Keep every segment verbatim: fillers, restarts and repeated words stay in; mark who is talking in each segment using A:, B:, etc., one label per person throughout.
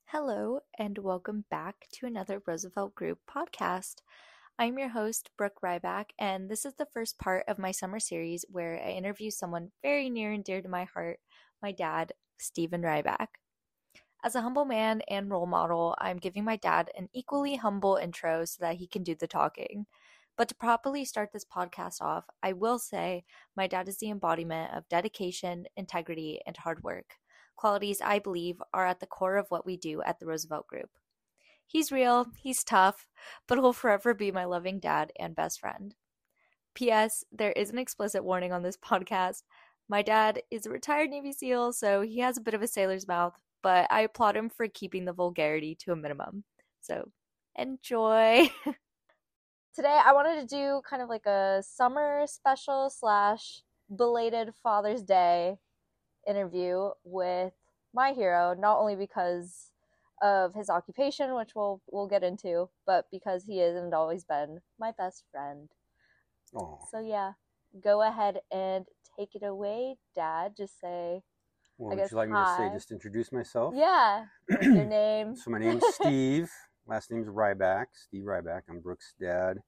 A: Hello, and welcome back to another Roosevelt Group podcast. I'm your host, Brooke Ryback, and this is the first part of my summer series where I interview someone very near and dear to my heart, my dad, Stephen Ryback. As a humble man and role model, I'm giving my dad an equally humble intro so that he can do the talking. But to properly start this podcast off, I will say my dad is the embodiment of dedication, integrity, and hard work. Qualities I believe are at the core of what we do at the Roosevelt Group. He's real, he's tough, but he'll forever be my loving dad and best friend. P S. There is an explicit warning on this podcast. My dad is a retired Navy SEAL, so he has a bit of a sailor's mouth, but I applaud him for keeping the vulgarity to a minimum. So, enjoy! Today, I wanted to do kind of like a summer special slash belated Father's Day interview with my hero, not only because of his occupation, which we'll we'll get into, but because he is and always been my best friend.
B: Aww.
A: So yeah, go ahead and take it away, Dad. Just say,
B: Well,
A: I
B: would
A: guess,
B: you like
A: hi.
B: me to say, just introduce myself?
A: Yeah, like your name.
B: So my name's Steve. Last name's Ryback. Steve Ryback. I'm Brooke's dad.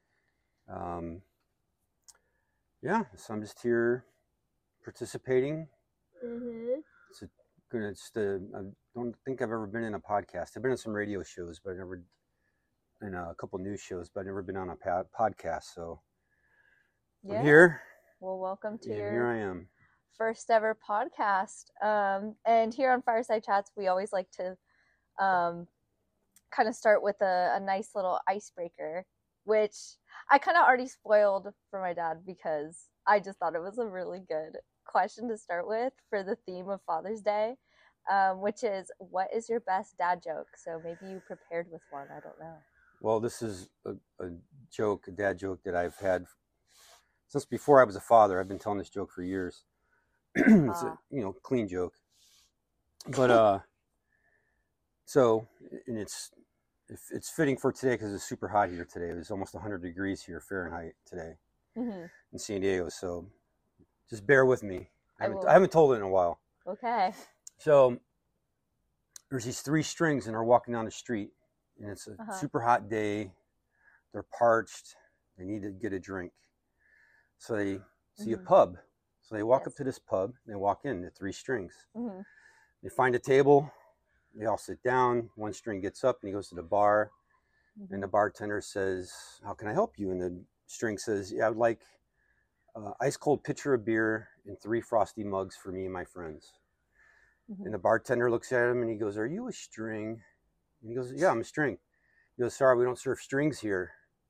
B: Um, yeah, so I'm just here participating.
A: Mm-hmm.
B: It's a, gonna, it's the, I don't think I've ever been in a podcast. I've been in some radio shows, but I never, in a couple news shows, but I've never been on a pa- podcast. So
A: Yeah.
B: I'm here.
A: Well, welcome to
B: And
A: your
B: here I am.
A: first ever podcast. Um, and here on Fireside Chats, we always like to um, kind of start with a, a nice little icebreaker, which I kind of already spoiled for my dad because I just thought it was a really good question to start with for the theme of Father's Day, um, which is, what is your best dad joke? So maybe you prepared with one. I don't know.
B: Well, this is a, a joke, a dad joke that I've had since before I was a father. I've been telling this joke for years. It's a, you know, clean joke. But, uh, so, and it's, it's fitting for today because it's super hot here today. It was almost one hundred degrees here Fahrenheit today
A: mm-hmm.
B: in San Diego. So just bear with me. I haven't,
A: I,
B: I haven't told it in a while.
A: Okay.
B: So there's these three strings and they're walking down the street and it's a
A: uh-huh.
B: super hot day. They're parched. They need to get a drink. So they see mm-hmm. a pub. So they walk yes. up to this pub and they walk in, the three strings.
A: Mm-hmm.
B: They find a table. They all sit down. One string gets up and he goes to the bar. Mm-hmm. And the bartender says, "How can I help you?" And the string says, "Yeah, I would like uh, ice cold pitcher of beer and three frosty mugs for me and my friends." Mm-hmm. And the bartender looks at him and he goes, "Are you a string?" And he goes, "Yeah, I'm a string." He goes, "Sorry, we don't serve strings here."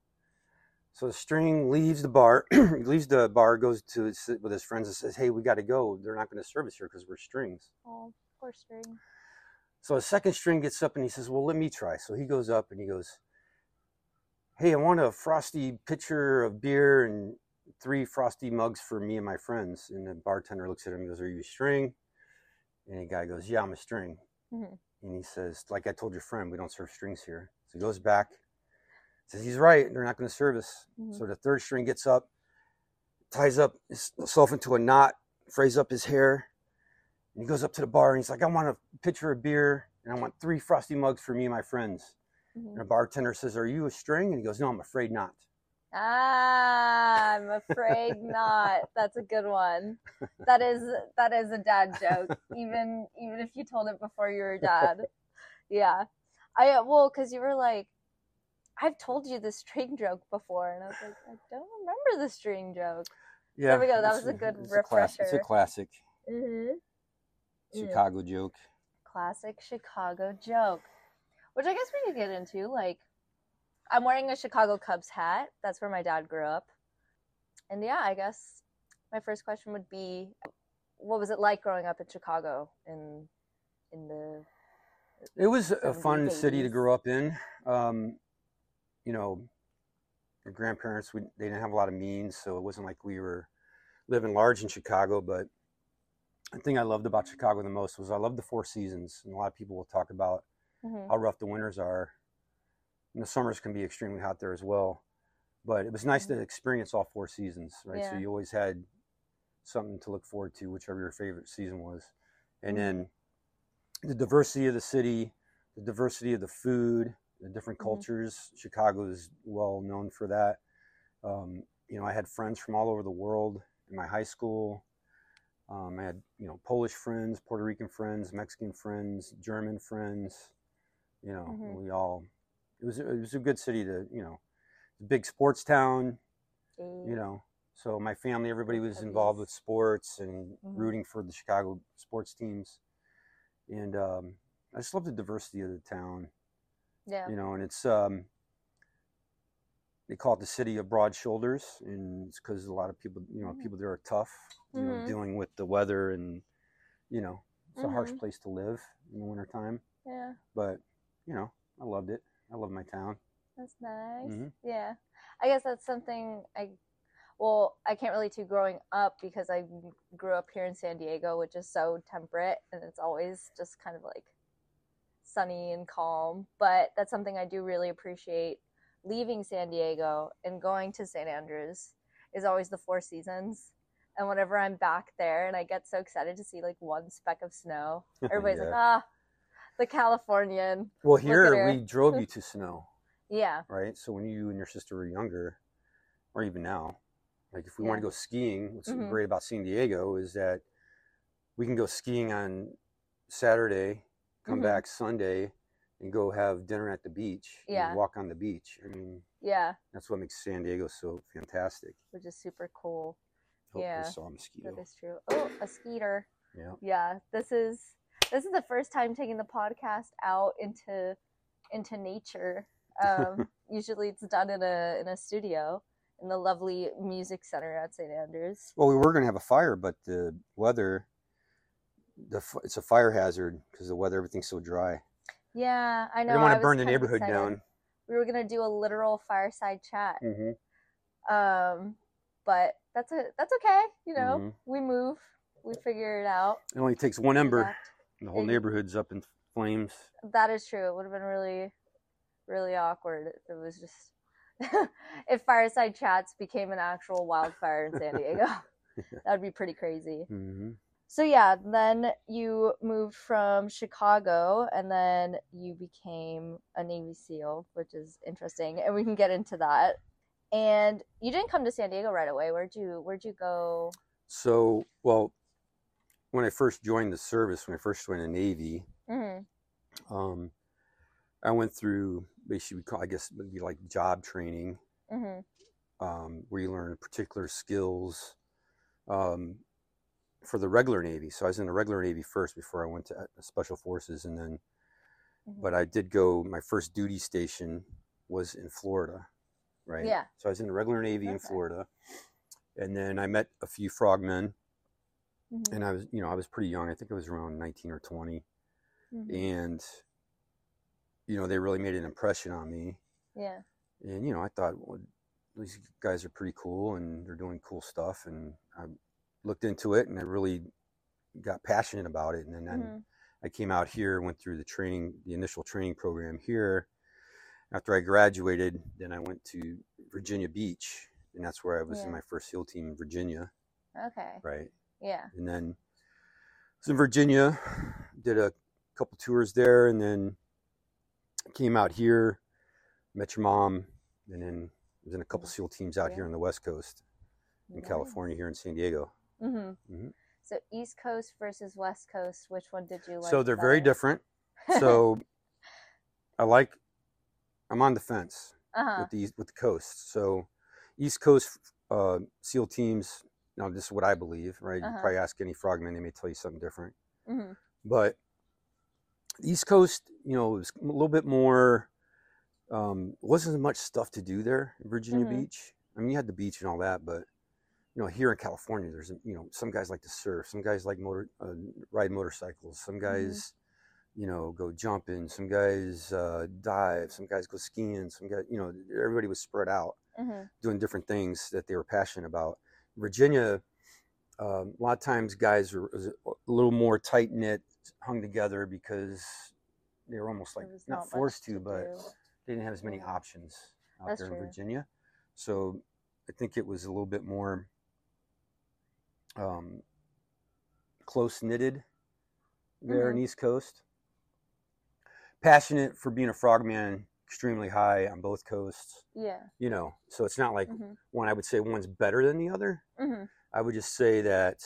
B: So the string leaves the bar, he leaves the bar, goes to sit with his friends and says, "Hey, we got to go. They're not going to serve us here because we're strings."
A: Oh, poor string.
B: So the second string gets up and he says, "Well, let me try." So he goes up and he goes, "Hey, I want a frosty pitcher of beer and three frosty mugs for me and my friends." And the bartender looks at him and goes, "Are you a string?" And the guy goes, "Yeah, I'm a string." Mm-hmm. And he says, "Like I told your friend, we don't serve strings here." So he goes back, says he's right, they're not going to serve us. Mm-hmm. So the third string gets up, ties up himself into a knot, frays up his hair, and he goes up to the bar and he's like, "I want a pitcher of beer and I want three frosty mugs for me and my friends." Mm-hmm. And the bartender says, "Are you a string?" And he goes, "No, I'm afraid not."
A: Ah, I'm afraid not. That's a good one. That is that is a dad joke, even even if you told it before you were dad. Yeah, I well, because you were like, "I've told you the string joke before," and I was like, "I don't remember the string joke."
B: Yeah,
A: there we go. That was a good
B: it's
A: refresher.
B: A class, it's a classic
A: mm-hmm.
B: Chicago mm. joke.
A: Classic Chicago joke, which I guess we could get into. Like, I'm wearing a Chicago Cubs hat. That's where my dad grew up. And yeah, I guess my first question would be, what was it like growing up in Chicago in in the
B: It was a fun city to grow up in. Um, you know, your grandparents, we, they didn't have a lot of means, so it wasn't like we were living large in Chicago. But the thing I loved about Chicago the most was I loved the Four Seasons. And a lot of people will talk about mm-hmm. how rough the winters are. And the summers can be extremely hot there as well. But it was nice mm-hmm. to experience all four seasons, right? Yeah. So you always had something to look forward to, whichever your favorite season was. And mm-hmm. then the diversity of the city, the diversity of the food, the different
A: Mhm.
B: cultures. Chicago is well known for that. Um, you know, I had friends from all over the world in my high school. Um, I had, you know, Polish friends, Puerto Rican friends, Mexican friends, German friends. You know,
A: Mhm.
B: we all. It was it was a good city to, you know, big sports town. You
A: Eh,
B: know, so my family, everybody
A: Go
B: was involved with
A: Cubbies.
B: sports and
A: Mhm.
B: rooting for the Chicago sports teams. And um, I just love the diversity of the town.
A: Yeah.
B: You know, and it's um, they call it the city of broad shoulders, and it's because a lot of people, you know,
A: Mhm.
B: people there are tough, you know,
A: Mhm.
B: dealing with the weather, and you know, it's a harsh
A: Mhm.
B: place to live in the wintertime.
A: Yeah.
B: But you know, I loved it. I love my town.
A: That's nice.
B: Mhm.
A: Yeah. I guess that's something I well, I can't relate to growing up because I grew up here in San Diego, which is so temperate and it's always just kind of like sunny and calm. But that's something I do really appreciate leaving San Diego and going to Saint Andrews is always the Four Seasons. And whenever I'm back there and I get so excited to see like one speck of snow, everybody's like,
B: Yeah.
A: ah, the Californian.
B: Well,
A: Look at
B: here
A: her.
B: we drove you to snow,
A: Yeah.
B: right? So when you and your sister were younger, or even now, like if we want
A: Yeah.
B: to go skiing, what's
A: Mhm.
B: great about San Diego is that we can go skiing on Saturday, come
A: Mhm.
B: back Sunday, and go have dinner at the beach and
A: Yeah.
B: walk on the beach. I mean,
A: Yeah.
B: that's what makes San Diego so fantastic.
A: Which is super cool.
B: Oh, I
A: Yeah.
B: saw a mosquito.
A: That is true. Oh, a skeeter.
B: Yeah.
A: Yeah. This is this is the first time taking the podcast out into into nature. Um, usually it's done in a in a studio in the lovely music center at Saint Andrews.
B: Well, we were going to have a fire, but the weather, the it's a fire hazard because the weather, everything's so dry.
A: Yeah, I
B: I
A: know.
B: didn't want
A: I
B: to
A: was
B: burn the
A: kind of
B: neighborhood
A: excited.
B: down.
A: We were gonna do a literal fireside chat.
B: Mm-hmm.
A: Um, but that's a that's okay. You know,
B: Mm-hmm.
A: we move, we figure it out.
B: It only takes one ember,
A: Adapt.
B: and the whole
A: It-
B: neighborhood's up in flames.
A: That is true. It would have been really, really awkward if it was just if fireside chats became an actual wildfire in San Diego. That would be pretty crazy.
B: Mm-hmm.
A: So yeah, then you moved from Chicago, and then you became a Navy SEAL, which is interesting, and we can get into that. And you didn't come to San Diego right away. Where'd you Where'd you go?
B: So, well, when I first joined the service, when I first joined the Navy,
A: Mm-hmm.
B: um, I went through basically, I guess it would be like job training,
A: Mm-hmm.
B: um, where you learn particular skills um, for the regular Navy. So I was in the regular Navy first before I went to Special Forces, and then,
A: Mm-hmm.
B: but I did go. My first duty station was in Florida, right?
A: Yeah.
B: So I was in the regular Navy
A: Okay.
B: in Florida, and then I met a few frogmen.
A: Mm-hmm.
B: And I was, you know, I was pretty young. I think I was around nineteen or twenty.
A: Mm-hmm.
B: And, you know, they really made an impression on me.
A: Yeah.
B: And, you know, I thought, well, these guys are pretty cool and they're doing cool stuff. And I looked into it and I really got passionate about it. And then
A: Mm-hmm.
B: I came out here, went through the training, the initial training program here. After I graduated, then I went to Virginia Beach. And that's where I was
A: Yeah.
B: in my first SEAL team in Virginia.
A: Okay.
B: Right.
A: Yeah.
B: And then I was in Virginia, did a couple tours there, and then came out here, met your mom, and then was in a couple SEAL teams out
A: Yeah.
B: here on the West Coast in
A: Nice.
B: California, here in San Diego.
A: Mm-hmm.
B: Mm-hmm.
A: So East Coast versus West Coast, which one did you like?
B: So they're very
A: better?
B: different. So I like, I'm on the fence
A: uh-huh.
B: with the with the coast. So East Coast uh, SEAL teams. Now, this is what I believe, right?
A: Uh-huh.
B: You probably ask any frogman, they may tell you something different.
A: Mm-hmm.
B: But East Coast, you know, it was a little bit more, um, wasn't as much stuff to do there in Virginia
A: Mhm.
B: Beach. I mean, you had the beach and all that, but, you know, here in California, there's, you know, some guys like to surf, some guys like motor, uh, ride motorcycles, some guys, you know, go jumping, some guys uh, dive, some guys go skiing, some guys, you know, everybody was spread out
A: Mm-hmm.
B: doing different things that they were passionate about. Virginia, um, a lot of times guys were a little more tight knit, hung together because they were almost like
A: There was
B: not,
A: not much
B: forced to,
A: to
B: but
A: do.
B: they didn't have as many
A: Yeah.
B: options out
A: That's
B: there
A: true.
B: in Virginia. So I think it was a little bit more um, close knitted there
A: Mhm.
B: in East Coast. passionate for being a frogman, extremely high on both coasts.
A: Yeah.
B: You know, so it's not like
A: mm-hmm.
B: one, I would say one's better than the other.
A: Mm-hmm.
B: I would just say that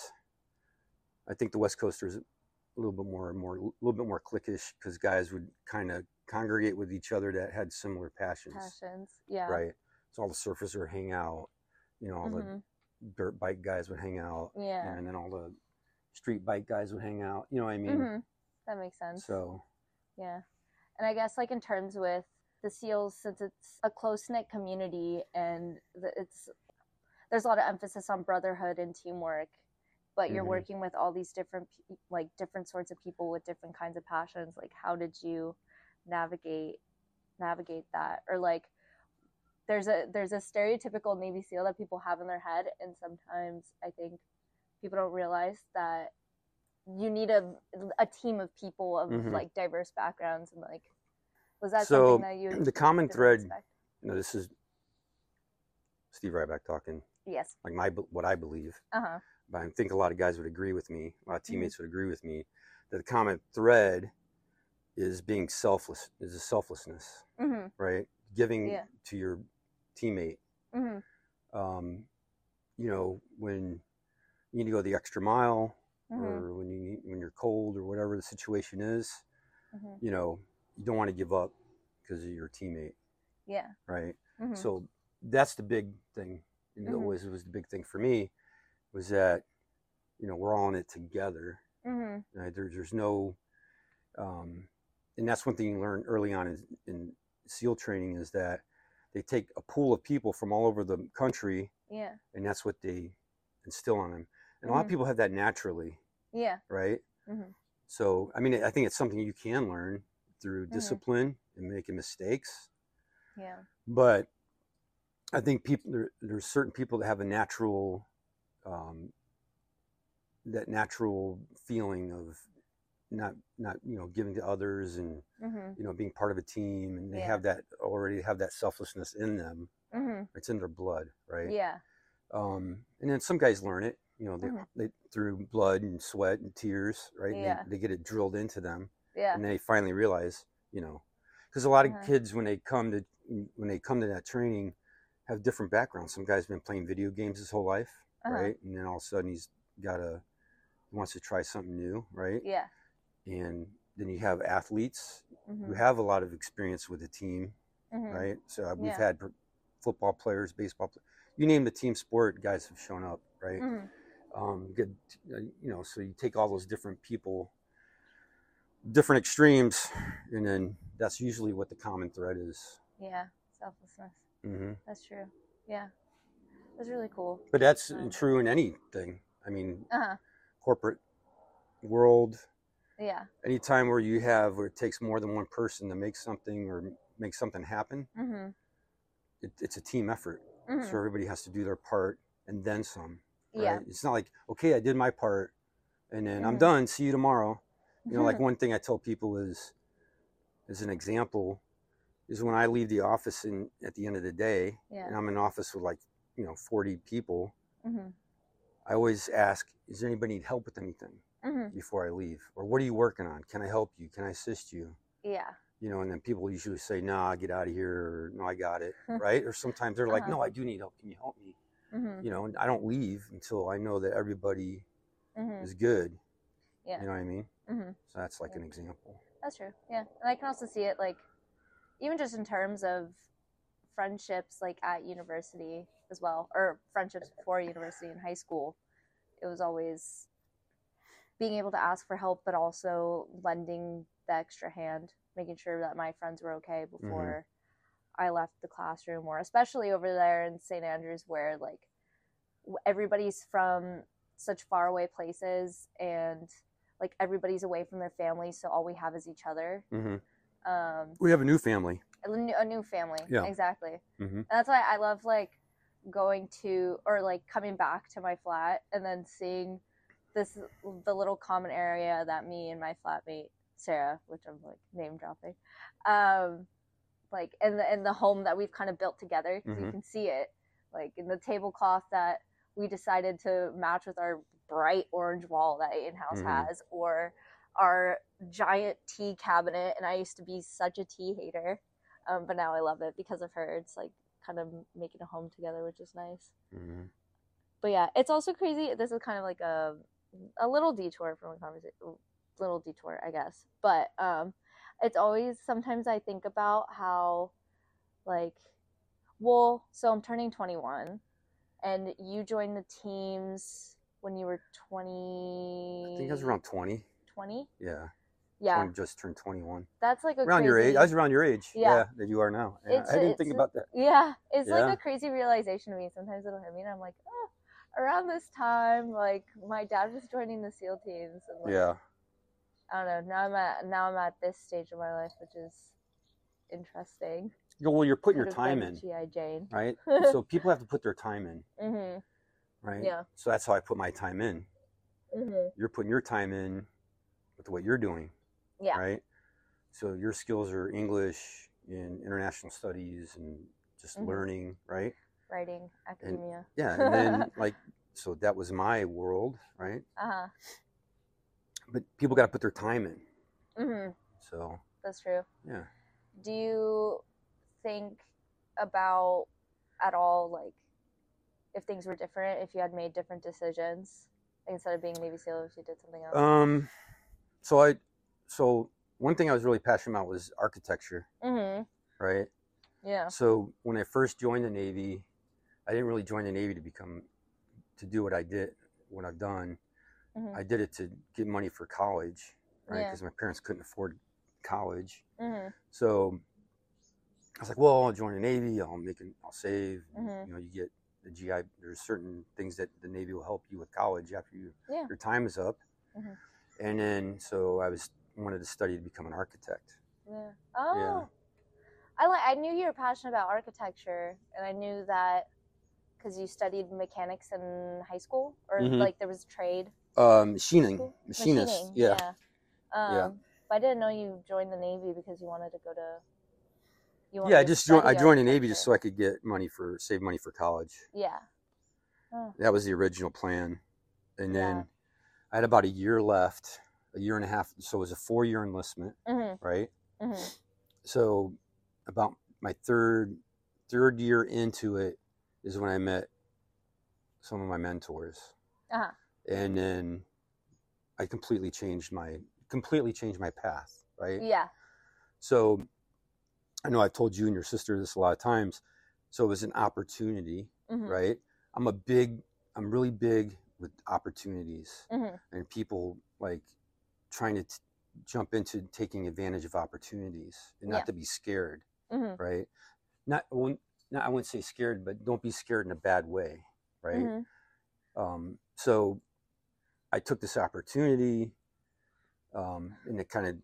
B: I think the West Coasters a little bit more, more, a little bit more cliquish because guys would kind of congregate with each other that had similar passions.
A: Passions, yeah.
B: Right. So all the surfers would hang out. You know, all
A: mm-hmm.
B: the dirt bike guys would hang out.
A: Yeah.
B: And then all the street bike guys would hang out. You know what I mean?
A: Mm-hmm. That makes sense.
B: So.
A: Yeah. And I guess like in terms with the SEALs, since it's a close-knit community and the, it's there's a lot of emphasis on brotherhood and teamwork, but you're mm-hmm. working with all these different like different sorts of people with different kinds of passions. Like how did you navigate navigate that? Or like there's a there's a stereotypical Navy SEAL that people have in their head, and sometimes I think people don't realize that you need a a team of people of mm-hmm. like diverse backgrounds. And like, was that
B: so
A: something that you
B: the common thread
A: expect?
B: You know, this is Steve Ryback talking.
A: Yes.
B: Like my what I believe.
A: Uh-huh.
B: But I think a lot of guys would agree with me, a lot of teammates mm-hmm. would agree with me, that the common thread is being selfless, is a selflessness,
A: mm-hmm.
B: right? Giving
A: yeah.
B: to your teammate.
A: Mm-hmm.
B: Um, you know, when you need to go the extra mile,
A: mm-hmm.
B: or when you when you're cold or whatever the situation is,
A: mm-hmm.
B: you know, you don't want to give up because of your teammate.
A: Yeah.
B: Right.
A: Mm-hmm.
B: So that's the big thing. And mm-hmm. it was it was the big thing for me was that, you know, we're all in it together.
A: Mm-hmm.
B: Right? There, there's no, um, and that's one thing you learn early on in, in SEAL training is that they take a pool of people from all over the country.
A: Yeah.
B: And that's what they instill on them. And
A: mm-hmm.
B: a lot of people have that naturally.
A: Yeah.
B: Right.
A: Mm-hmm.
B: So, I mean, I think it's something you can learn through
A: mm-hmm.
B: discipline and making mistakes.
A: Yeah.
B: But I think people there, there's certain people that have a natural, um, that natural feeling of not not you know giving to others and
A: mm-hmm.
B: you know being part of a team, and they
A: yeah.
B: have that already have that selflessness in them.
A: Mm-hmm.
B: It's in their blood, right?
A: Yeah.
B: Um, and then some guys learn it, you know, they,
A: mm-hmm.
B: they through blood and sweat and tears, right?
A: Yeah.
B: They, they get it drilled into them.
A: Yeah.
B: And they finally realize, you know, because a lot of
A: uh-huh.
B: kids when they come to when they come to that training have different backgrounds. Some guy's been playing video games his whole life,
A: uh-huh.
B: right? And then all of a sudden he's got a he wants to try something new, right?
A: Yeah.
B: And then you have athletes
A: mm-hmm.
B: who have a lot of experience with the team,
A: mm-hmm.
B: right? So uh, we've
A: yeah.
B: had football players, baseball players, you name the team sport, guys have shown up, right?
A: Mm-hmm.
B: Um, good, you know, so you take all those different people, different extremes, and then that's usually what the common thread is.
A: Yeah, selflessness.
B: Mm-hmm.
A: That's true. Yeah, that's really cool.
B: But that's
A: um,
B: true in anything. I mean,
A: uh-huh.
B: corporate world.
A: Yeah.
B: Anytime where you have where it takes more than one person to make something or make something happen,
A: mm-hmm.
B: it, it's a team effort.
A: Mm-hmm.
B: So everybody has to do their part and then some. Right?
A: Yeah.
B: It's not like, okay, I did my part and then
A: mm-hmm.
B: I'm done. See you tomorrow. You know,
A: mm-hmm.
B: like one thing I tell people is, as an example, is when I leave the office in, at the end of the day,
A: yeah.
B: and I'm in office with like, you know, forty people,
A: mm-hmm.
B: I always ask, is there anybody need help with anything
A: mm-hmm.
B: before I leave? Or what are you working on? Can I help you? Can I assist you?
A: Yeah.
B: You know, and then people usually say, nah, get out of here, or no, I got it, right? Or sometimes they're like,
A: uh-huh.
B: no, I do need help. Can you help me?
A: Mm-hmm.
B: You know, and I don't leave until I know that everybody
A: mm-hmm.
B: is good.
A: Yeah.
B: You know what I mean?
A: Mm-hmm.
B: So that's like
A: yeah.
B: an example.
A: That's true. Yeah. And I can also see it like, even just in terms of friendships, like at university as well, or friendships before university in high school, it was always being able to ask for help, but also lending the extra hand, making sure that my friends were okay before mm-hmm. I left the classroom, or especially over there in Saint Andrews where like everybody's from such faraway places and like everybody's away from their families. So all we have is each other.
B: Mm-hmm.
A: Um,
B: we have a new family.
A: A new, a new family.
B: Yeah.
A: Exactly.
B: Mm-hmm.
A: And that's why I love like going to, or like coming back to my flat and then seeing this, the little common area that me and my flatmate, Sarah, which I'm like name dropping, um, like in the, in the home that we've kind of built together. Cause mm-hmm. you can see it like in the tablecloth that we decided to match with our bright orange wall that Aiden House mm-hmm. has, or our giant tea cabinet, and I used to be such a tea hater, um, but now I love it because of her. It's like kind of making a home together, which is nice.
B: Mm-hmm.
A: But yeah, it's also crazy. This is kind of like a a little detour from the conversation, little detour, I guess. But um, it's always, sometimes I think about how, like, well, so I'm turning twenty-one, and you joined the teams when you were twenty.
B: I think I was around twenty.
A: twenty?
B: Yeah.
A: Yeah.
B: twenty, just turned twenty-one.
A: That's like a
B: around
A: crazy...
B: your age. I was around your age.
A: Yeah.
B: Yeah, that you are now. Yeah,
A: It's,
B: I didn't
A: it's,
B: think about that.
A: Yeah, it's
B: Yeah.
A: like a crazy realization to me. Sometimes it'll hit me, and I'm like, oh, around this time, like, my dad was joining the SEAL teams. And like,
B: Yeah.
A: I don't know. Now I'm at now I'm at this stage of my life, which is interesting.
B: Well, you're putting
A: Could
B: your
A: have
B: time
A: been
B: in,
A: G I. Jane.
B: right? So people have to put their time in,
A: Mhm.
B: right?
A: Yeah.
B: So that's how I put my time in.
A: Mhm.
B: You're putting your time in with what you're doing,
A: Yeah.
B: right? So your skills are English and international studies and just
A: Mhm.
B: learning, right?
A: Writing, academia.
B: Yeah, and then like, so that was my world, right?
A: Uh huh.
B: But people got to put their time in.
A: Mhm.
B: So
A: That's true.
B: yeah.
A: Do you think about at all, like, if things were different, if you had made different decisions, like, instead of being a Navy SEAL, if you did something else?
B: Um. So I, so one thing I was really passionate about was architecture,
A: Mhm.
B: right?
A: Yeah.
B: So when I first joined the Navy, I didn't really join the Navy to become, to do what I did, what I've done.
A: Mhm.
B: I did it to get money for college, right?
A: Yeah.
B: Because my parents couldn't afford college.
A: Mhm.
B: So I was like, well, I'll join the Navy. I'll make it, I'll save.
A: Mhm.
B: You know, you get the G I. There's certain things that the Navy will help you with college after you
A: Yeah.
B: your time is up.
A: Mhm.
B: And then so I was wanted to study to become an architect.
A: Yeah. Oh.
B: Yeah.
A: I like. I knew you were passionate about architecture, and I knew that because you studied mechanics in high school, or
B: Mhm.
A: like there was trade.
B: Um, machining,
A: School?
B: machinist.
A: Machining,
B: Yeah.
A: yeah. Um,
B: Yeah.
A: But I didn't know you joined the Navy because you wanted to go to. You wanted
B: Yeah, I
A: to
B: just joined. I
A: study
B: joined the Navy just so
A: architecture.
B: I could get money for save money for college.
A: Yeah. Oh.
B: That was the original plan, and then
A: Yeah.
B: I had about a year left, a year and a half. So it was a four year enlistment,
A: Mhm.
B: right?
A: Mhm.
B: So about my third third year into it is when I met some of my mentors,
A: Uh huh.
B: and then I completely changed my completely changed my path, right?
A: Yeah.
B: So I know I've told you and your sister this a lot of times. So it was an opportunity,
A: Mhm.
B: right? I'm a big, I'm really big with opportunities
A: Mhm.
B: and people like trying to t- jump into taking advantage of opportunities and not
A: Yeah.
B: to be scared,
A: Mhm.
B: right? Not, well, not, I wouldn't say scared, but don't be scared in a bad way, right?
A: Mhm.
B: Um, so I took this opportunity, um, and it kind of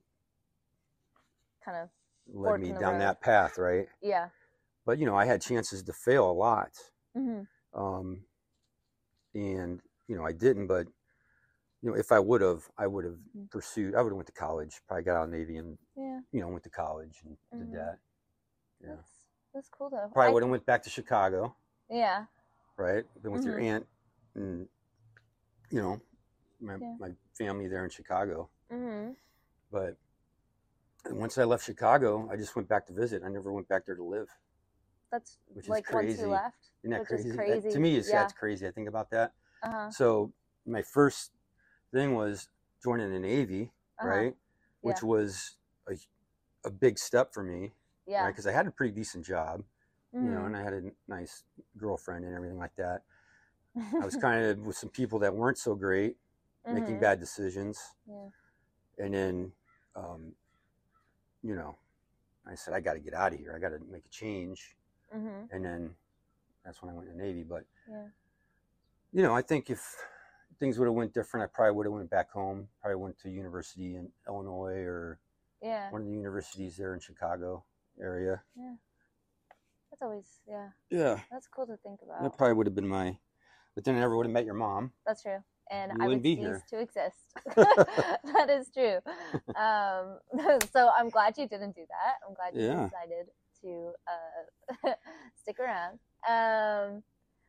A: Kind of.
B: led
A: Fork
B: me
A: in the
B: down
A: road.
B: that path, right?
A: Yeah.
B: But you know, I had chances to fail a lot,
A: Mhm.
B: um, and you know, I didn't. But you know, if I would have, I would have
A: Mhm.
B: pursued. I would have went to college. Probably got out of the Navy and
A: Yeah.
B: you know went to college and did
A: Mhm.
B: that. Yeah.
A: That's that's cool though.
B: Probably
A: I-
B: would have went back to Chicago,
A: Yeah.
B: right? Been with your
A: Mhm.
B: aunt and you know my
A: Yeah.
B: my family there in Chicago.
A: Mhm.
B: But once I left Chicago, I just went back to visit. I never went back there to live.
A: That's
B: Which is
A: like once
B: crazy.
A: you left.
B: Isn't that
A: Which
B: crazy?
A: is
B: That-
A: crazy.
B: to me, it's,
A: Yeah.
B: that's crazy. I think about that.
A: Uh huh.
B: So my first thing was joining the Navy,
A: Uh-huh.
B: right? Which
A: Yeah.
B: was a, a big step for me,
A: Yeah.
B: right? Because I had a pretty decent job,
A: Mhm.
B: you know, and I had a nice girlfriend and everything like that. I was kind of with some people that weren't so great, making
A: Mhm.
B: bad decisions.
A: Yeah.
B: And then, um, you know, I said, I got to get out of here. I got to make a change.
A: Mhm.
B: And then that's when I went to the Navy. But,
A: Yeah.
B: you know, I think if things would have went different, I probably would have went back home. Probably went to university in Illinois or
A: Yeah.
B: one of the universities there in Chicago area.
A: Yeah. That's always yeah.
B: Yeah.
A: That's cool to think about.
B: That probably would have been my, but then I never would have met your mom.
A: That's true. And
B: You
A: I
B: wouldn't
A: would
B: be
A: cease
B: here.
A: to exist. That is true. Um, so I'm glad you didn't do that. I'm glad you
B: Yeah.
A: decided to uh, stick around. Um,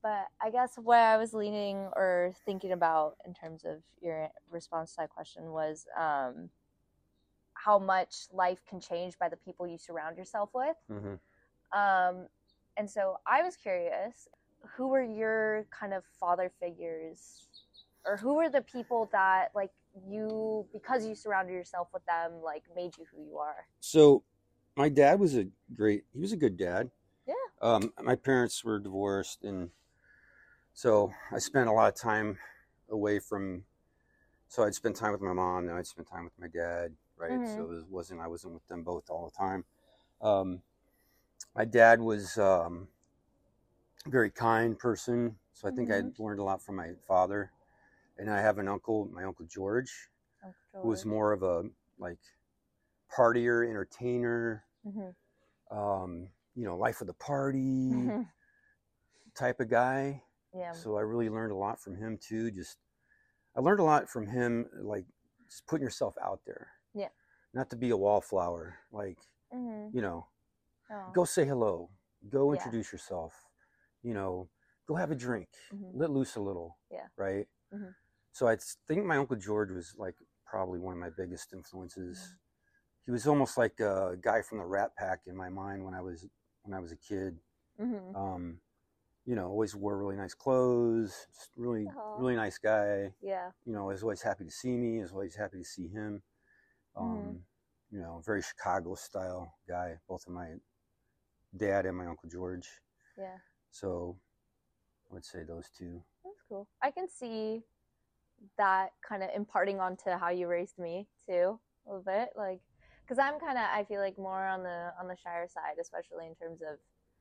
A: but I guess what I was leaning or thinking about in terms of your response to that question was um, how much life can change by the people you surround yourself with.
B: Mm-hmm.
A: Um, and so I was curious, who were your kind of father figures, or who were the people that like you, because you surrounded yourself with them, like made you who you are?
B: So my dad was a great, he was a good dad.
A: Yeah.
B: Um, my parents were divorced, and so I spent a lot of time away from, so I'd spend time with my mom, and I'd spend time with my dad, right?
A: Mm-hmm.
B: So it wasn't, I wasn't with them both all the time. Um, my dad was um, a very kind person, so I think
A: Mm-hmm.
B: I learned a lot from my father. And I have an uncle, my Uncle George,
A: Uncle George.
B: who was more of a like partier, entertainer,
A: Mm-hmm.
B: um, you know, life of the party
A: Mm-hmm.
B: type of guy.
A: Yeah.
B: So I really learned a lot from him too. Just I learned a lot from him, like just putting yourself out there.
A: Yeah.
B: Not to be a wallflower, like
A: Mm-hmm.
B: you know,
A: Oh.
B: go say hello, go
A: Yeah.
B: introduce yourself, you know, go have a drink,
A: Mm-hmm.
B: let loose a little.
A: Yeah.
B: Right.
A: Mm-hmm.
B: So I think my Uncle George was like probably one of my biggest influences.
A: Mm-hmm.
B: He was almost like a guy from the Rat Pack in my mind when I was when I was a kid.
A: Mm-hmm.
B: Um, you know, always wore really nice clothes, just really
A: Aww.
B: really nice guy.
A: Yeah.
B: You know, was always happy to see me. Was always happy to see him. Um,
A: Mm-hmm.
B: You know, very Chicago style guy. Both of my dad and my Uncle George.
A: Yeah.
B: So I would say those two.
A: That's cool. I can see that kind of imparting onto how you raised me too, a little bit, like, because I'm kind of, I feel like more on the on the shyer side, especially in terms of,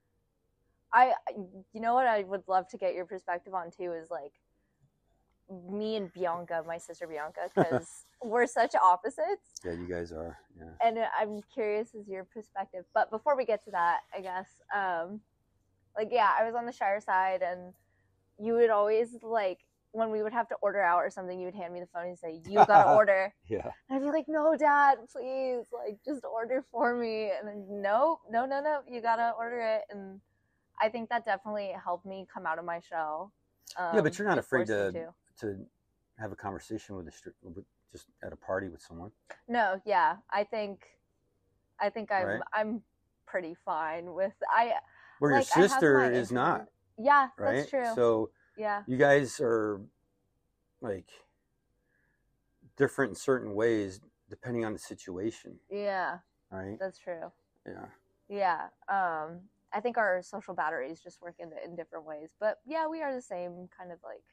A: I, you know what I would love to get your perspective on too is like me and Bianca, my sister Bianca, because we're such opposites.
B: Yeah, you guys are. Yeah.
A: And I'm curious as your perspective. But before we get to that, I guess, um, like, yeah, I was on the shyer side, and you would always, like, when we would have to order out or something, you would hand me the phone and say, you gotta order.
B: Yeah.
A: And I'd be like, no, Dad, please, like, just order for me. And then, no, no, no, no, you gotta order it. And I think that definitely helped me come out of my shell. Um,
B: Yeah, but you're not
A: it
B: afraid
A: forced
B: to
A: me to.
B: to have a conversation with a str- with just at a party with someone.
A: No, yeah, I think, I think I'm
B: Right.
A: I'm pretty fine with I.
B: Where
A: like,
B: your
A: I have
B: sister
A: my
B: is not,
A: introvert- Yeah,
B: right?
A: that's true.
B: So
A: Yeah,
B: you guys are like different in certain ways depending on the situation,
A: yeah,
B: right?
A: that's true.
B: Yeah.
A: Yeah, um, I think our social batteries just work in in different ways, but yeah, we are the same kind of like,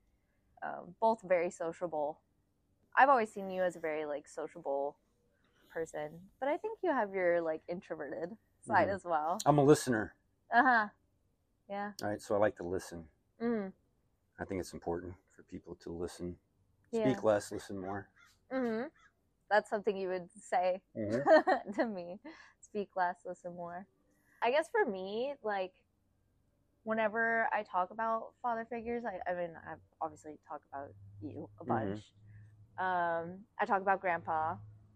A: um, both very sociable. I've always seen you as a very like sociable person, but I think you have your like introverted side
B: Mhm.
A: as well.
B: I'm a listener,
A: Uh huh. Yeah.
B: right? So I like to listen.
A: Mm.
B: I think it's important for people to listen.
A: Yeah.
B: Speak less, listen more.
A: Mhm. That's something you would say
B: Mhm.
A: to me. Speak less, listen more. I guess for me, like, whenever I talk about father figures, I, I mean, I obviously talk about you a bunch. Mm-hmm. Um, I talk about grandpa,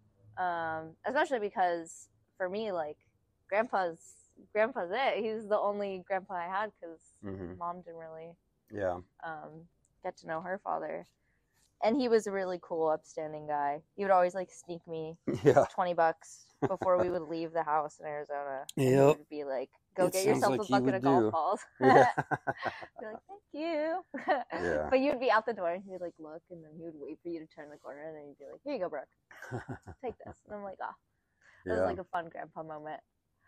A: um, especially because for me, like, grandpa's grandpa's it. He's the only grandpa I had because mm-hmm. mom didn't really,
B: yeah,
A: um, get to know her father. And he was a really cool, upstanding guy. He would always like sneak me
B: yeah.
A: twenty bucks before we would leave the house in Arizona.
B: Yep.
A: And he would be like, go
B: it
A: get yourself
B: like
A: a bucket of golf
B: do.
A: balls.
B: Yeah.
A: Be like, thank you.
B: Yeah.
A: But you'd be out the door and he'd like look, and then he would wait for you to turn the corner, and then he'd be like, here you go, Brooke. Take this. And I'm like, oh, that yeah. was like a fun grandpa moment.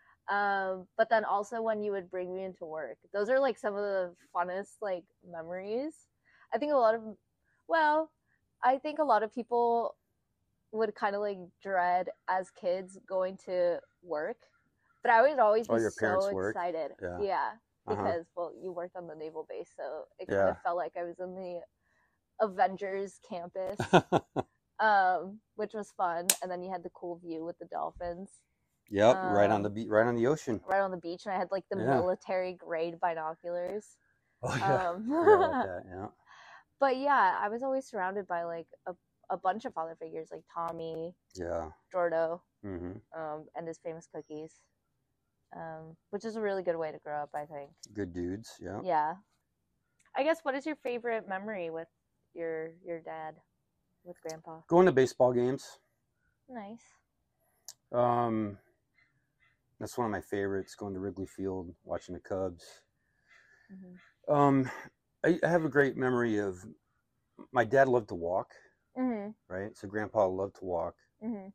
A: Um, but then also when you would bring me into work, those are like some of the funnest like memories. I think a lot of, well, I think a lot of people would kind of like dread as kids going to work, but I would always be
B: oh, your
A: so
B: work?
A: excited.
B: Yeah,
A: yeah because
B: uh-huh.
A: well, you worked on the naval base, so it
B: yeah.
A: kind of felt like I was in the Avengers campus, um, which was fun. And then you had the cool view with the dolphins.
B: Yep,
A: um,
B: right on the beach, right on the ocean,
A: right on the beach, and I had like the yeah. military grade binoculars.
B: Oh yeah,
A: um,
B: yeah, like that, yeah.
A: But yeah, I was always surrounded by like a, a bunch of father figures, like Tommy,
B: yeah,
A: Jordo,
B: mm-hmm.
A: um, and his famous cookies, um, which is a really good way to grow up, I think.
B: Good dudes, yeah.
A: Yeah. I guess what is your favorite memory with your your dad, with Grandpa?
B: Going to baseball games.
A: Nice.
B: Um, that's one of my favorites. Going to Wrigley Field, watching the Cubs. Mm-hmm. Um, I, I have a great memory of my dad loved to walk. Mm-hmm. Right, so Grandpa loved to walk. Mm-hmm.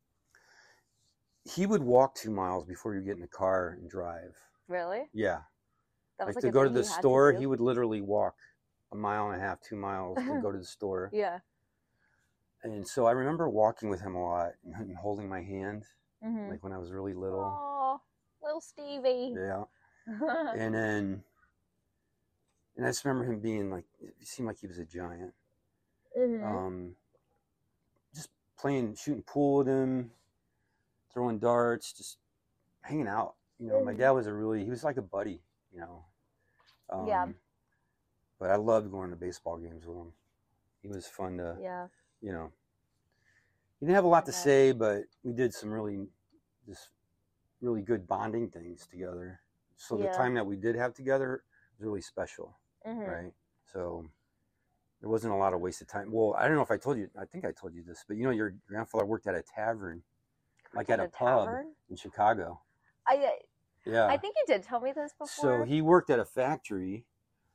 B: He would walk two miles before you get in the car and drive.
A: Really?
B: Yeah.
A: That was
B: like,
A: like
B: to go to the
A: he
B: store,
A: to
B: he would literally walk a mile and a half, two miles to go to the store.
A: Yeah.
B: And so I remember walking with him a lot and holding my hand, mm-hmm. like when I was really little.
A: Oh, little Stevie.
B: Yeah. and then, and I just remember him being like, it seemed like he was a giant. Mm-hmm. Um, just playing, shooting pool with him, throwing darts, just hanging out. You know, mm-hmm. my dad was a really, he was like a buddy, you know. Um, yeah. But I loved going to baseball games with him. He was fun to, yeah. you know. He didn't have a lot to okay. say, but we did some really, just really good bonding things together. So yeah. the time that we did have together was really special, mm-hmm. right? So there wasn't a lot of wasted time. Well, I don't know if I told you, I think I told you this, but you know, your grandfather worked at a tavern, like at, at a, a pub in Chicago.
A: I,
B: yeah.
A: I think you did tell me this before.
B: So he worked at a factory.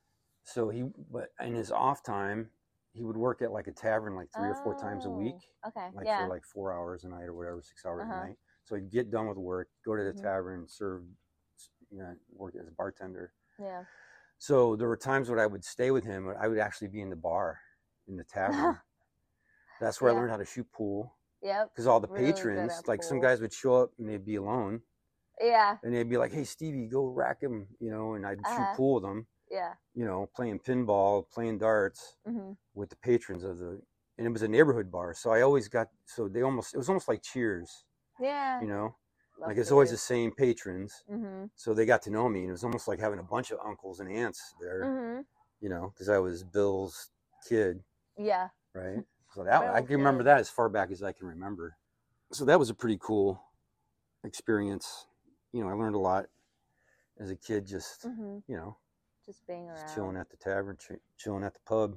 B: So he, but in his off time, he would work at like a tavern like three oh, or four times a week.
A: Okay.
B: Like
A: yeah.
B: for like four hours a night or whatever, six hours uh-huh. a night. So he'd get done with work, go to the mm-hmm. tavern, serve, you know, work as a bartender.
A: Yeah.
B: So there were times when I would stay with him, I would actually be in the bar, in the tavern. That's where yeah. I learned how to shoot pool.
A: Yep.
B: Because all the really patrons, like pool. Some guys would show up and they'd be alone.
A: Yeah.
B: And they'd be like, hey, Stevie, go rack him, you know, and I'd uh-huh. shoot pool with them.
A: Yeah.
B: You know, playing pinball, playing darts mm-hmm. with the patrons of the, and it was a neighborhood bar. So I always got, so they almost, it was almost like Cheers.
A: Yeah.
B: You know,
A: Love
B: like it's
A: Cheers.
B: always the same patrons.
A: Mm-hmm.
B: So they got to know me, and it was almost like having a bunch of uncles and aunts there, mm-hmm. you know, because I was Bill's kid.
A: Yeah.
B: Right. So that, I can remember that as far back as I can remember. So that was a pretty cool experience. You know, I learned a lot as a kid, just, mm-hmm. you know,
A: just being around,
B: just chilling at the tavern, ch- chilling at the pub.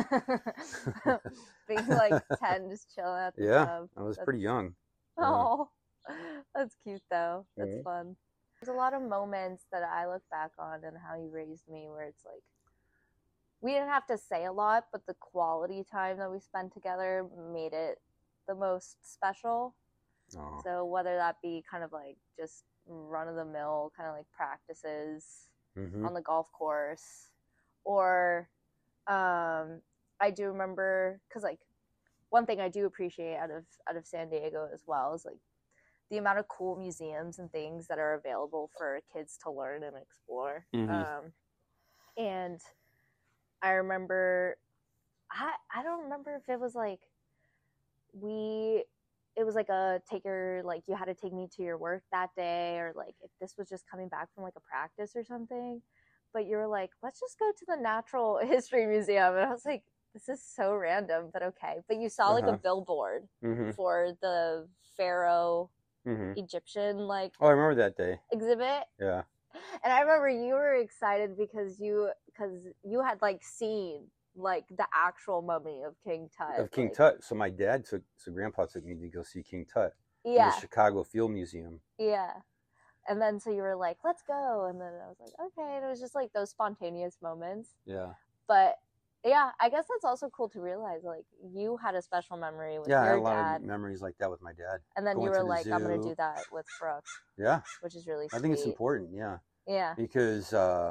A: Being like ten, just chilling at the
B: yeah,
A: pub.
B: I was
A: that's...
B: pretty young.
A: Oh, yeah. That's cute though. That's
B: mm-hmm.
A: fun. There's a lot of moments that I look back on and how you raised me where it's like, we didn't have to say a lot, but the quality time that we spent together made it the most special.
B: Oh.
A: So whether that be kind of like just run-of-the-mill kind of like practices mm-hmm. on the golf course, or um, I do remember, because like one thing I do appreciate out of out of San Diego as well is like the amount of cool museums and things that are available for kids to learn and explore.
B: Mm-hmm.
A: Um, and I remember, I I don't remember if it was like we. It was like a take your, like you had to take me to your work that day, or like if this was just coming back from like a practice or something, but you were like, let's just go to the Natural History Museum. And I was like, this is so random, but okay. But you saw like uh-huh. a billboard
B: mm-hmm.
A: for the Pharaoh
B: mm-hmm.
A: Egyptian like
B: oh I remember that day
A: exhibit.
B: Yeah.
A: And I remember you were excited because you because you had like seen like the actual mummy of King Tut.
B: Of King
A: like,
B: Tut. So my dad took, so Grandpa took me to go see King Tut.
A: Yeah.
B: In the Chicago Field Museum.
A: Yeah. And then so you were like, let's go. And then I was like, okay. And it was just like those spontaneous moments.
B: Yeah.
A: But yeah, I guess that's also cool to realize, like, you had a special memory with
B: yeah,
A: your
B: I had a lot
A: dad.
B: of memories like that with my dad.
A: And then
B: Going
A: you were
B: the
A: like,
B: zoo.
A: I'm going to do that with Brooke.
B: Yeah.
A: Which is really sweet.
B: I think it's important, yeah.
A: Yeah.
B: Because, uh,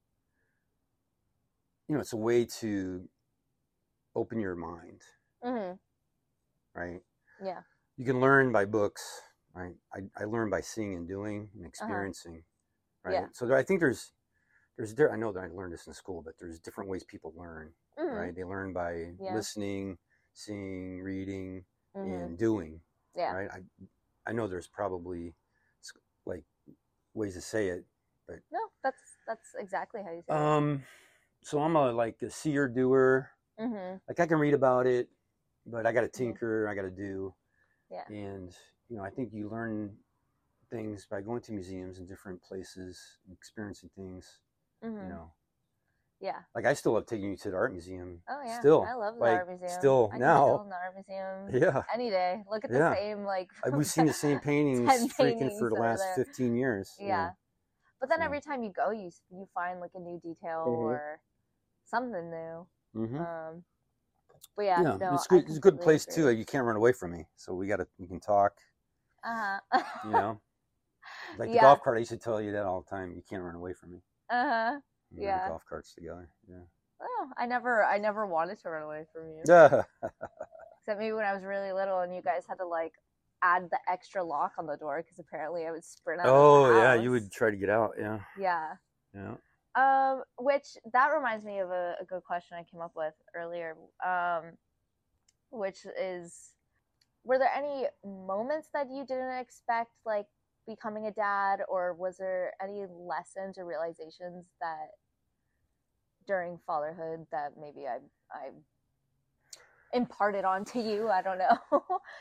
B: you know, it's a way to open your mind,
A: mm-hmm.
B: right?
A: Yeah.
B: You can learn by books, right? I, I learn by seeing and doing and experiencing, uh-huh. right?
A: Yeah.
B: So there, I think there's, there's, I know that I learned this in school, but there's different ways people learn, mm-hmm. right? They learn by yeah. listening, seeing, reading, mm-hmm. and doing,
A: yeah.
B: right? I, I know there's probably like ways to say it, but
A: no, that's that's exactly how you say
B: um,
A: it.
B: So I'm a like a seer doer.
A: Mm-hmm.
B: Like I can read about it, but I got to tinker, mm-hmm. I got to do.
A: Yeah.
B: And, you know, I think you learn things by going to museums in different places, experiencing things, mm-hmm. you know.
A: Yeah.
B: Like, I still love taking you to the art museum.
A: Oh yeah.
B: Still.
A: I love the
B: like,
A: art museum.
B: Still
A: I
B: now.
A: can go in the art museum.
B: Yeah.
A: Any day. Look at
B: yeah.
A: the same like.
B: We've seen the same paintings
A: ten
B: freaking
A: paintings
B: for the last
A: there.
B: fifteen years.
A: Yeah.
B: yeah.
A: But then
B: So.
A: every time you go, you you find like a new detail
B: mm-hmm.
A: or something new.
B: Mm-hmm.
A: Um. But yeah.
B: Yeah.
A: No,
B: it's good. It's a good place
A: agree.
B: too. You can't run away from me. So we gotta. We can talk.
A: Uh huh.
B: you know. Like the
A: yeah.
B: golf cart, I used to tell you that all the time. You can't run away from me.
A: Uh huh.
B: You
A: Yeah.
B: know, golf carts together. Yeah.
A: Oh, I never, I never wanted to run away from you.
B: Yeah.
A: Except maybe when I was really little, and you guys had to like add the extra lock on the door because apparently I would sprint out.
B: Oh
A: of the
B: yeah,
A: house.
B: you would try to get out. Yeah.
A: Yeah.
B: Yeah.
A: Um, which that reminds me of a, a good question I came up with earlier. Um, which is, were there any moments that you didn't expect, like becoming a dad, or was there any lessons or realizations that during fatherhood that maybe I I imparted onto you? I don't know.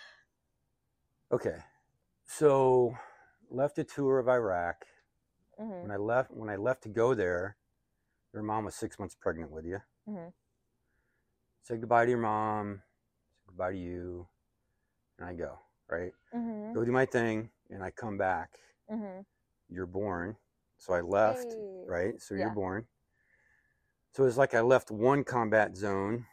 B: Okay, so left a tour of Iraq.
A: Mm-hmm.
B: When I left, when I left to go there, your mom was six months pregnant with you.
A: Mm-hmm.
B: Say goodbye to your mom. Say goodbye to you, and I go right.
A: Mm-hmm.
B: Go do my thing, and I come back.
A: Mm-hmm.
B: You're born, so I left.
A: Hey.
B: Right, so
A: Yeah.
B: you're born. So it's like I left one combat zone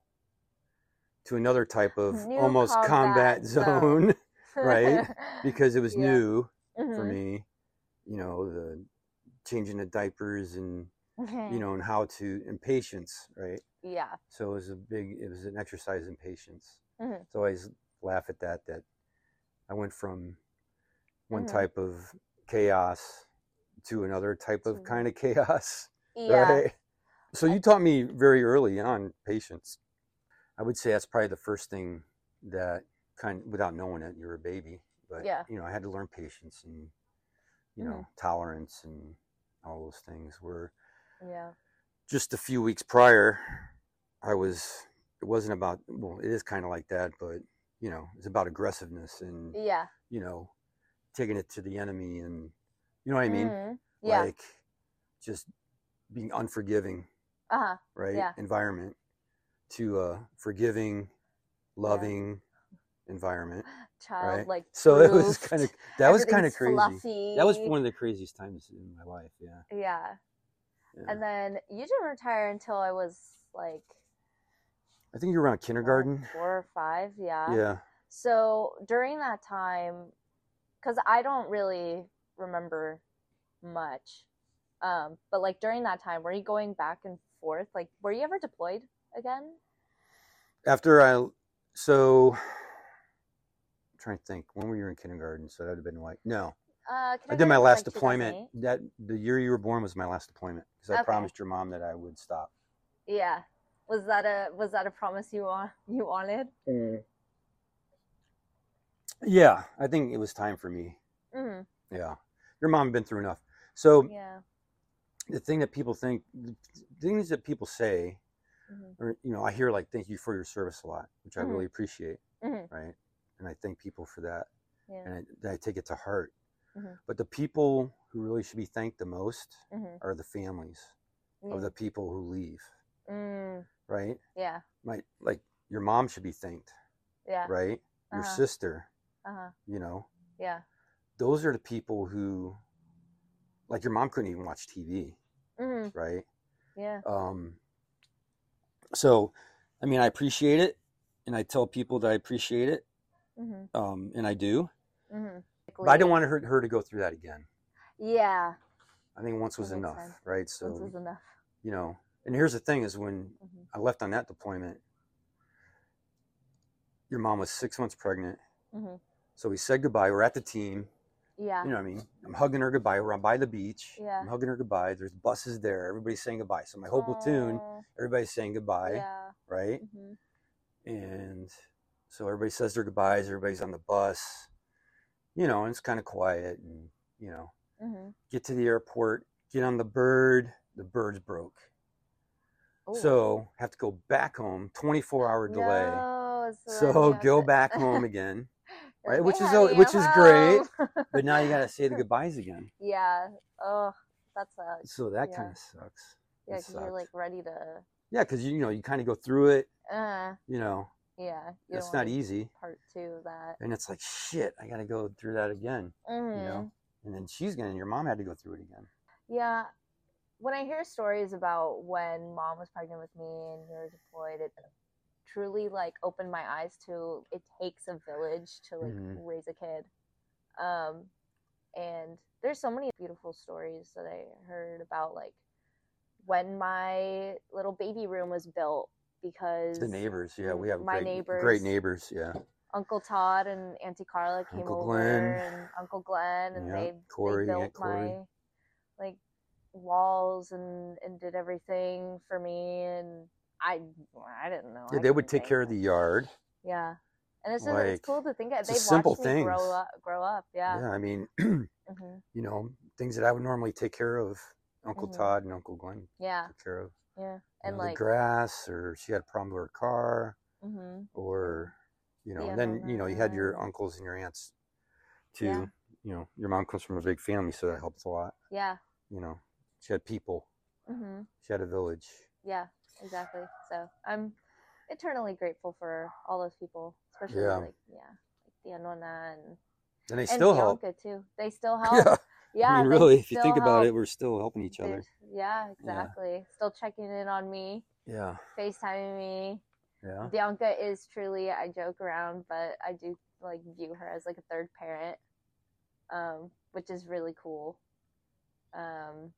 B: to another type of
A: New
B: almost combat,
A: combat
B: zone,
A: zone.
B: right? Because it was
A: Yeah.
B: new
A: Mm-hmm.
B: for me, you know, the changing the diapers and,
A: Mm-hmm.
B: you know, and how to, and patience, right?
A: Yeah.
B: So it was a big, it was an exercise in patience.
A: Mm-hmm.
B: So I always laugh at that, that I went from one
A: Mhm.
B: type of chaos to another type of
A: To-
B: kind of chaos,
A: Yeah.
B: right? So you taught me very early on patience. I would say that's probably the first thing that kind of, without knowing it, you're a baby, but
A: Yeah.
B: you know, I had to learn patience and, you know,
A: Mhm.
B: tolerance and all those things. Were
A: Yeah.
B: just a few weeks prior, I was, it wasn't about, well, it is kind of like that, but you know, it's about aggressiveness and,
A: Yeah.
B: you know, taking it to the enemy and, you know what I mean?
A: Mm-hmm. Yeah.
B: Like just being unforgiving,
A: Uh-huh.
B: right?
A: Yeah.
B: Environment to a forgiving, loving environment.
A: Child
B: Right.
A: like
B: So it was
A: proof.
B: kind of, that was kind of
A: Everything's
B: crazy.
A: fluffy.
B: That was one of the craziest times in my life. Yeah.
A: Yeah.
B: yeah.
A: And then you didn't retire until I was like
B: I think you were around kindergarten.
A: four or five. Yeah.
B: Yeah.
A: So during that time, because I don't really remember much, um, but like during that time, were you going back and forth? Like, were you ever deployed again?
B: After I, so, I'm trying to think, when were you in kindergarten? So that would have been like, no.
A: Uh,
B: I did my
A: kindergarten was,
B: last
A: like,
B: deployment.
A: two thousand eight.
B: That the year you were born was my last deployment because I
A: Okay.
B: promised your mom that I would stop.
A: Yeah. Was that a was that a promise you want you wanted?
B: Mm. Yeah, I think it was time for me.
A: Mm-hmm.
B: Yeah, your mom had been through enough. So
A: Yeah.
B: the thing that people think, the things that people say,
A: Mm-hmm.
B: or you know, I hear like "thank you for your service" a lot, which I
A: Mhm.
B: really appreciate,
A: Mm-hmm.
B: right? And I thank people for that,
A: Yeah.
B: and I, I take it to heart.
A: Mhm.
B: But the people who really should be thanked the most
A: Mm-hmm.
B: are the families
A: Yeah.
B: of the people who leave,
A: Mm,
B: right?
A: yeah.
B: My like your mom should be thanked,
A: Yeah.
B: right? Your
A: Uh-huh.
B: sister,
A: Uh-huh.
B: you know,
A: Yeah.
B: those are the people who, like your mom couldn't even watch T V,
A: Mm-hmm.
B: right?
A: Yeah.
B: Um, so, I mean, I appreciate it, and I tell people that I appreciate it,
A: Mm-hmm.
B: um, and I do.
A: Mm-hmm.
B: But I don't want her, her to go through that again.
A: Yeah.
B: I think once was
A: That makes
B: enough,
A: sense.
B: right? So,
A: Once was enough.
B: you know, and here's the thing: is when
A: Mm-hmm.
B: I left on that deployment, your mom was six months pregnant.
A: Mm-hmm.
B: So we said goodbye. We're at the team.
A: Yeah.
B: You know what I mean? I'm hugging her goodbye. We're by the beach.
A: Yeah.
B: I'm hugging her goodbye. There's buses there. Everybody's saying goodbye. So my whole platoon,
A: Aw.
B: everybody's saying goodbye,
A: Yeah.
B: right?
A: Mm-hmm.
B: And so everybody says their goodbyes. Everybody's on the bus, you know, and it's kind of quiet. And, you know,
A: Mm-hmm.
B: get to the airport, get on the bird. The bird's broke.
A: Ooh.
B: So have to go back home, twenty-four hour delay.
A: No, so then
B: So
A: you have
B: go
A: to-
B: back home again,
A: You're
B: right?
A: like,
B: Which
A: "Hey,
B: is
A: honey,
B: which
A: I'm
B: is great.
A: home."
B: But now you got to say the goodbyes again.
A: Yeah. Oh, that sucks.
B: So that
A: Yeah.
B: kind of sucks.
A: Yeah, because you're like ready to.
B: Yeah, because you, you know you kind of go through it.
A: Uh,
B: you know.
A: Yeah. You
B: That's not easy.
A: Part two of that.
B: And it's like shit. I got to go through that again.
A: Mm-hmm.
B: You know. And then she's gonna. Your mom had to go through it again.
A: Yeah. When I hear stories about when mom was pregnant with me and we were deployed, it truly like opened my eyes to it takes a village to like mm-hmm. raise a kid. Um, and there's so many beautiful stories that I heard about, like when my little baby room was built because
B: the neighbors, yeah, we have
A: my
B: great,
A: neighbors,
B: great neighbors, yeah.
A: Uncle Todd and Auntie Carla came
B: Uncle
A: over,
B: Glenn.
A: and Uncle Glenn, and yeah. they,
B: Corey,
A: they built
B: Aunt Corey.
A: my like walls and, and did everything for me, and I I didn't know.
B: Yeah,
A: I
B: they would take care
A: much.
B: of the yard.
A: Yeah, and it's just,
B: like,
A: it's cool to think of. They
B: simple
A: watched me
B: things.
A: grow up, grow up. Yeah.
B: Yeah, I mean,
A: mm-hmm.
B: you know, things that I would normally take care of. Uncle
A: mm-hmm.
B: Todd and Uncle Glenn
A: yeah.
B: took care of.
A: Yeah,
B: and
A: you know,
B: like
A: the
B: grass, or she had a problem with her car,
A: mm-hmm.
B: or you know,
A: yeah,
B: then
A: no,
B: you know, you had your uncles and your aunts too.
A: Yeah.
B: You know, your mom comes from a big family, so that helps a lot.
A: Yeah.
B: You know, she had people.
A: Mm-hmm.
B: She had a village.
A: Yeah, exactly. So I'm eternally grateful for all those people, especially
B: yeah.
A: like yeah, like the Anona and
B: and they
A: and
B: still
A: Bianca
B: help
A: too. They still help.
B: Yeah.
A: Yeah,
B: I mean, really, if you
A: still
B: think about
A: help.
B: it, we're still helping each other.
A: Yeah, exactly. Yeah. Still checking in on me.
B: Yeah.
A: FaceTiming me.
B: Yeah.
A: Bianca is truly, I joke around, but I do like view her as like a third parent, um, which is really cool. Um,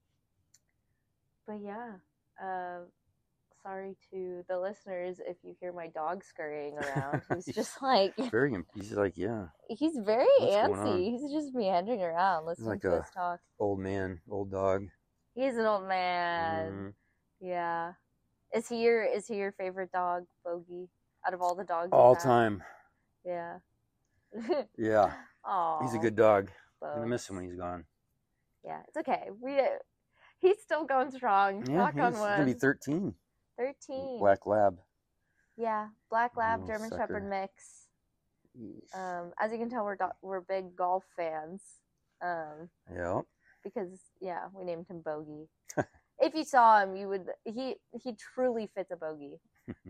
A: but yeah, uh, sorry to the listeners if you hear my dog scurrying around. He's just like
B: very. He's like yeah.
A: He's very antsy. He's just meandering around listening
B: like
A: to us talk.
B: Old man, old dog.
A: He's an old man. Mm. Yeah. Is he your Is he your favorite dog, Bogey? Out of all the dogs,
B: all time.
A: Yeah.
B: yeah.
A: Aww.
B: He's a good dog.
A: Bogues.
B: I'm gonna miss him when he's gone.
A: Yeah, it's okay. We. He's still going strong.
B: Yeah,
A: Knock
B: he's
A: on wood.
B: gonna be thirteen.
A: Thirteen.
B: Black Lab.
A: Yeah, Black Lab,
B: oh,
A: German
B: sucker.
A: Shepherd mix. Um, as you can tell, we're do- we're big golf fans. Um,
B: yeah.
A: Because yeah, we named him Bogey. If you saw him, you would. He he truly fits a bogey.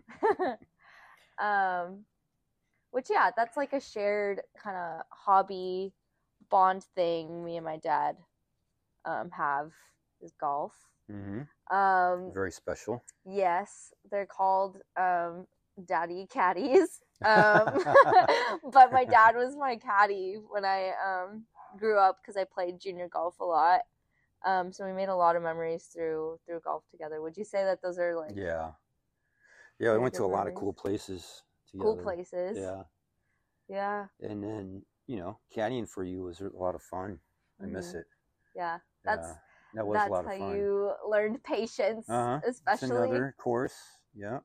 A: um, which yeah, that's like a shared kind of hobby bond thing. Me and my dad um have is golf.
B: Mm-hmm.
A: Um,
B: very special.
A: Yes, they're called um daddy caddies. Um, but my dad was my caddy when I um grew up because I played junior golf a lot. Um, so we made a lot of memories through through golf together. Would you say that those are like
B: yeah, yeah? We went to a lot of cool places together.
A: Cool places.
B: Yeah,
A: yeah.
B: And then you know, caddying for you was a lot of fun. I mm-hmm. miss it.
A: Yeah, that's
B: yeah, that was
A: that's
B: a lot
A: how
B: of fun.
A: you learned patience,
B: uh-huh.
A: especially.
B: It's another course. Yeah,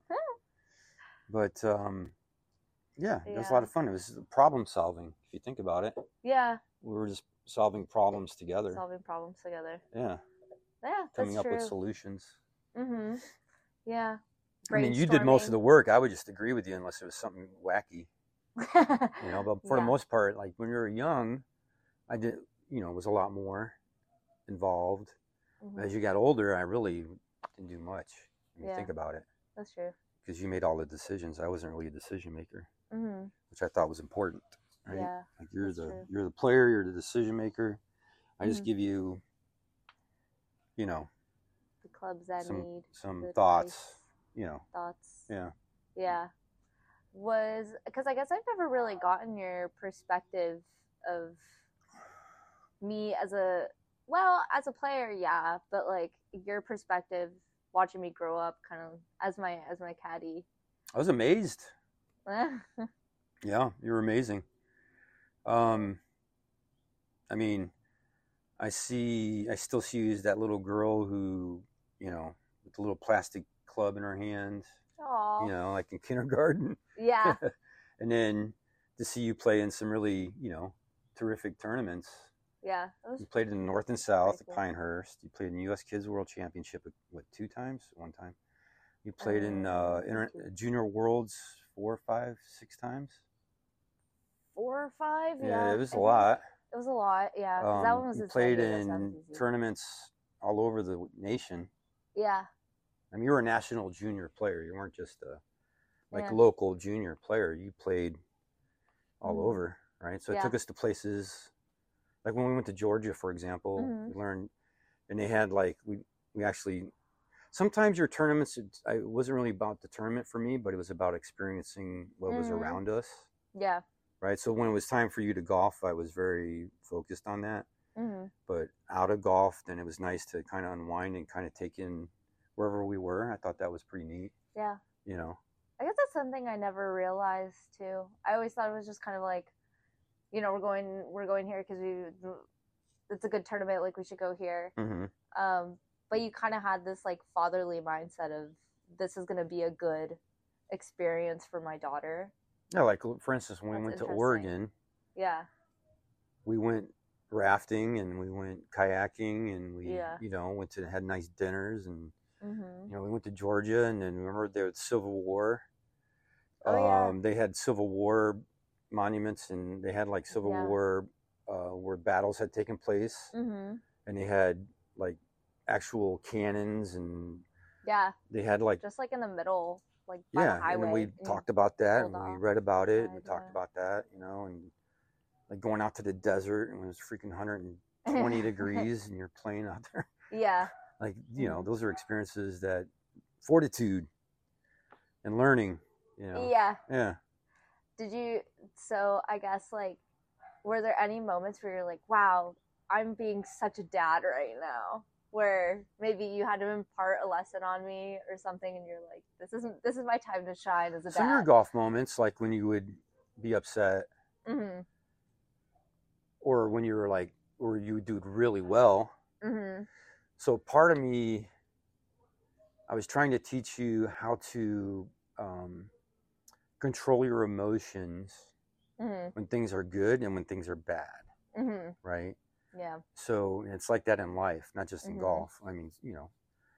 B: but um, yeah, it was
A: yeah.
B: a lot of fun. It was problem solving. If you think about it.
A: Yeah.
B: We were just solving problems together.
A: Solving problems together.
B: Yeah.
A: Yeah,
B: Coming
A: that's
B: up
A: true.
B: with solutions.
A: Mm-hmm. Yeah.
B: I mean, you did most of the work. I would just agree with you unless it was something wacky. you know, but for yeah. the most part, like when we were young, I did, you know, was a lot more involved. Mm-hmm. As you got older, I really didn't do much. When yeah. you think about it.
A: That's true.
B: Because you made all the decisions. I wasn't really a decision maker,
A: mm-hmm.
B: which I thought was important. Right?
A: Yeah,
B: like you're the
A: true.
B: you're the player, you're the decision maker. I
A: mm-hmm.
B: just give you, you know,
A: the clubs I
B: some,
A: need,
B: some thoughts, advice. you know,
A: thoughts.
B: Yeah,
A: yeah. Was because I guess I've never really gotten your perspective of me as a well as a player, yeah, but like your perspective watching me grow up, kind of as my as my caddy.
B: I was amazed. Yeah, you're amazing. Um, I mean, I see, I still see you as that little girl who, you know, with the little plastic club in her hand,
A: Aww.
B: you know, like in kindergarten.
A: Yeah.
B: And then to see you play in some really, you know, terrific tournaments.
A: Yeah.
B: You played in the North and South at
A: cool.
B: Pinehurst. You played in the U S Kids World Championship, what, two times? One time. You played um, in uh, inter- Junior Worlds four, five, six times.
A: Four or five, yeah.
B: Yeah, it was a lot.
A: It was a lot, yeah.
B: Um,
A: that one was
B: you
A: a
B: played in tournaments all over the nation.
A: Yeah.
B: I mean, you were a national junior player. You weren't just a like
A: Yeah.
B: local junior player. You played all
A: Mhm.
B: over, right? So it
A: Yeah.
B: took us to places like when we went to Georgia, for example.
A: Mhm.
B: We learned, and they had like we we actually sometimes your tournaments. It, it wasn't really about the tournament for me, but it was about experiencing what was
A: Mhm.
B: around us,
A: Yeah.
B: right? So when it was time for you to golf, I was very focused on that.
A: Mhm.
B: But out of golf, then it was nice to kind of unwind and kind of take in wherever we were. I thought that was pretty neat,
A: Yeah.
B: you know.
A: I guess that's something I never realized too. I always thought it was just kind of like, you know, we're going we're going here because we it's a good tournament, like we should go here.
B: Mm-hmm.
A: Um, but you kind of had this like fatherly mindset of this is going to be a good experience for my daughter.
B: Yeah, like for instance, when we
A: That's
B: went to
A: interesting.
B: Oregon,
A: Yeah.
B: we went rafting and we went kayaking and we,
A: Yeah.
B: you know, went to had nice dinners and
A: Mhm.
B: you know we went to Georgia and then remember there was Civil War.
A: Oh yeah.
B: Um, they had Civil War monuments and they had like Civil
A: Yeah.
B: War uh, where battles had taken place,
A: Mhm.
B: and they had like actual cannons and
A: Yeah.
B: they had like
A: Just like in the middle, like by
B: yeah,
A: the highway.
B: and then we
A: and
B: talked about that and
A: pulled
B: we
A: off
B: read about
A: the
B: it and we
A: side,
B: talked
A: yeah.
B: about that, you know, and like going out to the desert and it was freaking one hundred twenty degrees and you're playing out there.
A: Yeah.
B: Like, you know,
A: Mhm.
B: those are experiences that fortitude and learning, you know.
A: Yeah.
B: Yeah.
A: Did you? So I guess like, were there any moments where you're like, wow, I'm being such a dad right now? Where maybe you had to impart a lesson on me or something, and you're like, this isn't this is my time to shine as a
B: Some of your
A: dad.
B: golf moments, like when you would be upset
A: Mhm.
B: or when you were like, or you would do really well.
A: Mhm.
B: So part of me, I was trying to teach you how to um, control your emotions
A: Mhm.
B: when things are good and when things are bad,
A: Mhm.
B: right?
A: Yeah.
B: So it's like that in life, not just in
A: Mhm.
B: golf. I mean, you know,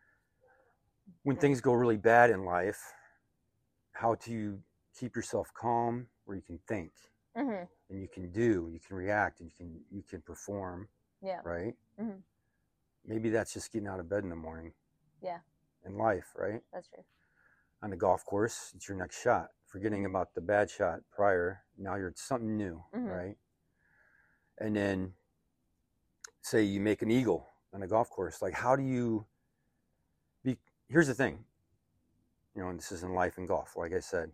B: when
A: Yeah.
B: things go really bad in life, how do you keep yourself calm where you can think
A: Mhm.
B: and you can do, you can react, and you can you can perform,
A: Yeah.
B: right?
A: Mhm.
B: Maybe that's just getting out of bed in the morning.
A: Yeah.
B: In life, right?
A: That's true.
B: On the golf course, it's your next shot. Forgetting about the bad shot prior, now you're at something new,
A: Mhm.
B: right? And then say you make an eagle on a golf course. Like, how do you be? Here's the thing, you know, and this is in life and golf, like I said.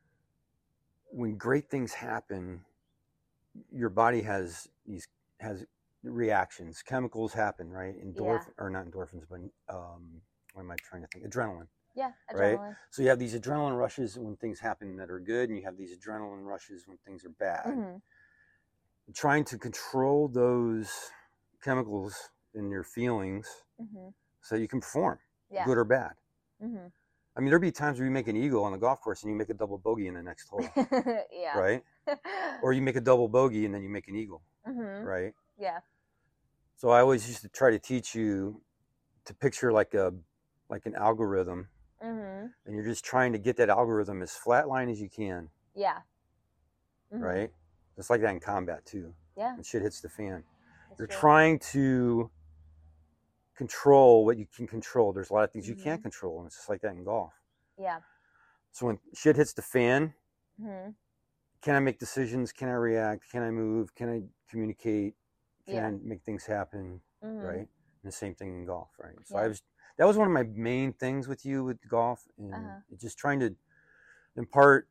B: When great things happen, your body has these has reactions. Chemicals happen, right? Endorphin
A: Yeah.
B: or not endorphins, but um, what am I trying to think? Adrenaline.
A: Yeah.
B: Right?
A: Adrenaline.
B: So you have these adrenaline rushes when things happen that are good, and you have these adrenaline rushes when things are bad.
A: Mhm.
B: Trying to control those chemicals in your feelings
A: Mhm.
B: so you can perform,
A: Yeah.
B: good or bad.
A: Mhm.
B: I mean, there'd be times where you make an eagle on the golf course and you make a double bogey in the next hole,
A: Yeah.
B: right? Or you make a double bogey and then you make an eagle,
A: Mhm.
B: right?
A: Yeah.
B: So I always used to try to teach you to picture like a like an algorithm,
A: Mhm.
B: and you're just trying to get that algorithm as flat line as you can,
A: Yeah. Mhm.
B: right? It's like that in combat too.
A: Yeah.
B: When shit hits the fan,
A: That's
B: you're
A: true.
B: trying to control what you can control. There's a lot of things you
A: Mhm.
B: can't control, and it's just like that in golf.
A: Yeah.
B: So when shit hits the fan,
A: Mhm.
B: can I make decisions? Can I react? Can I move? Can I communicate? Can
A: Yeah.
B: I make things happen?
A: Mhm.
B: Right? And the same thing in golf, right? So
A: Yeah.
B: I was that was one of my main things with you with golf, and
A: Uh-huh.
B: just trying to impart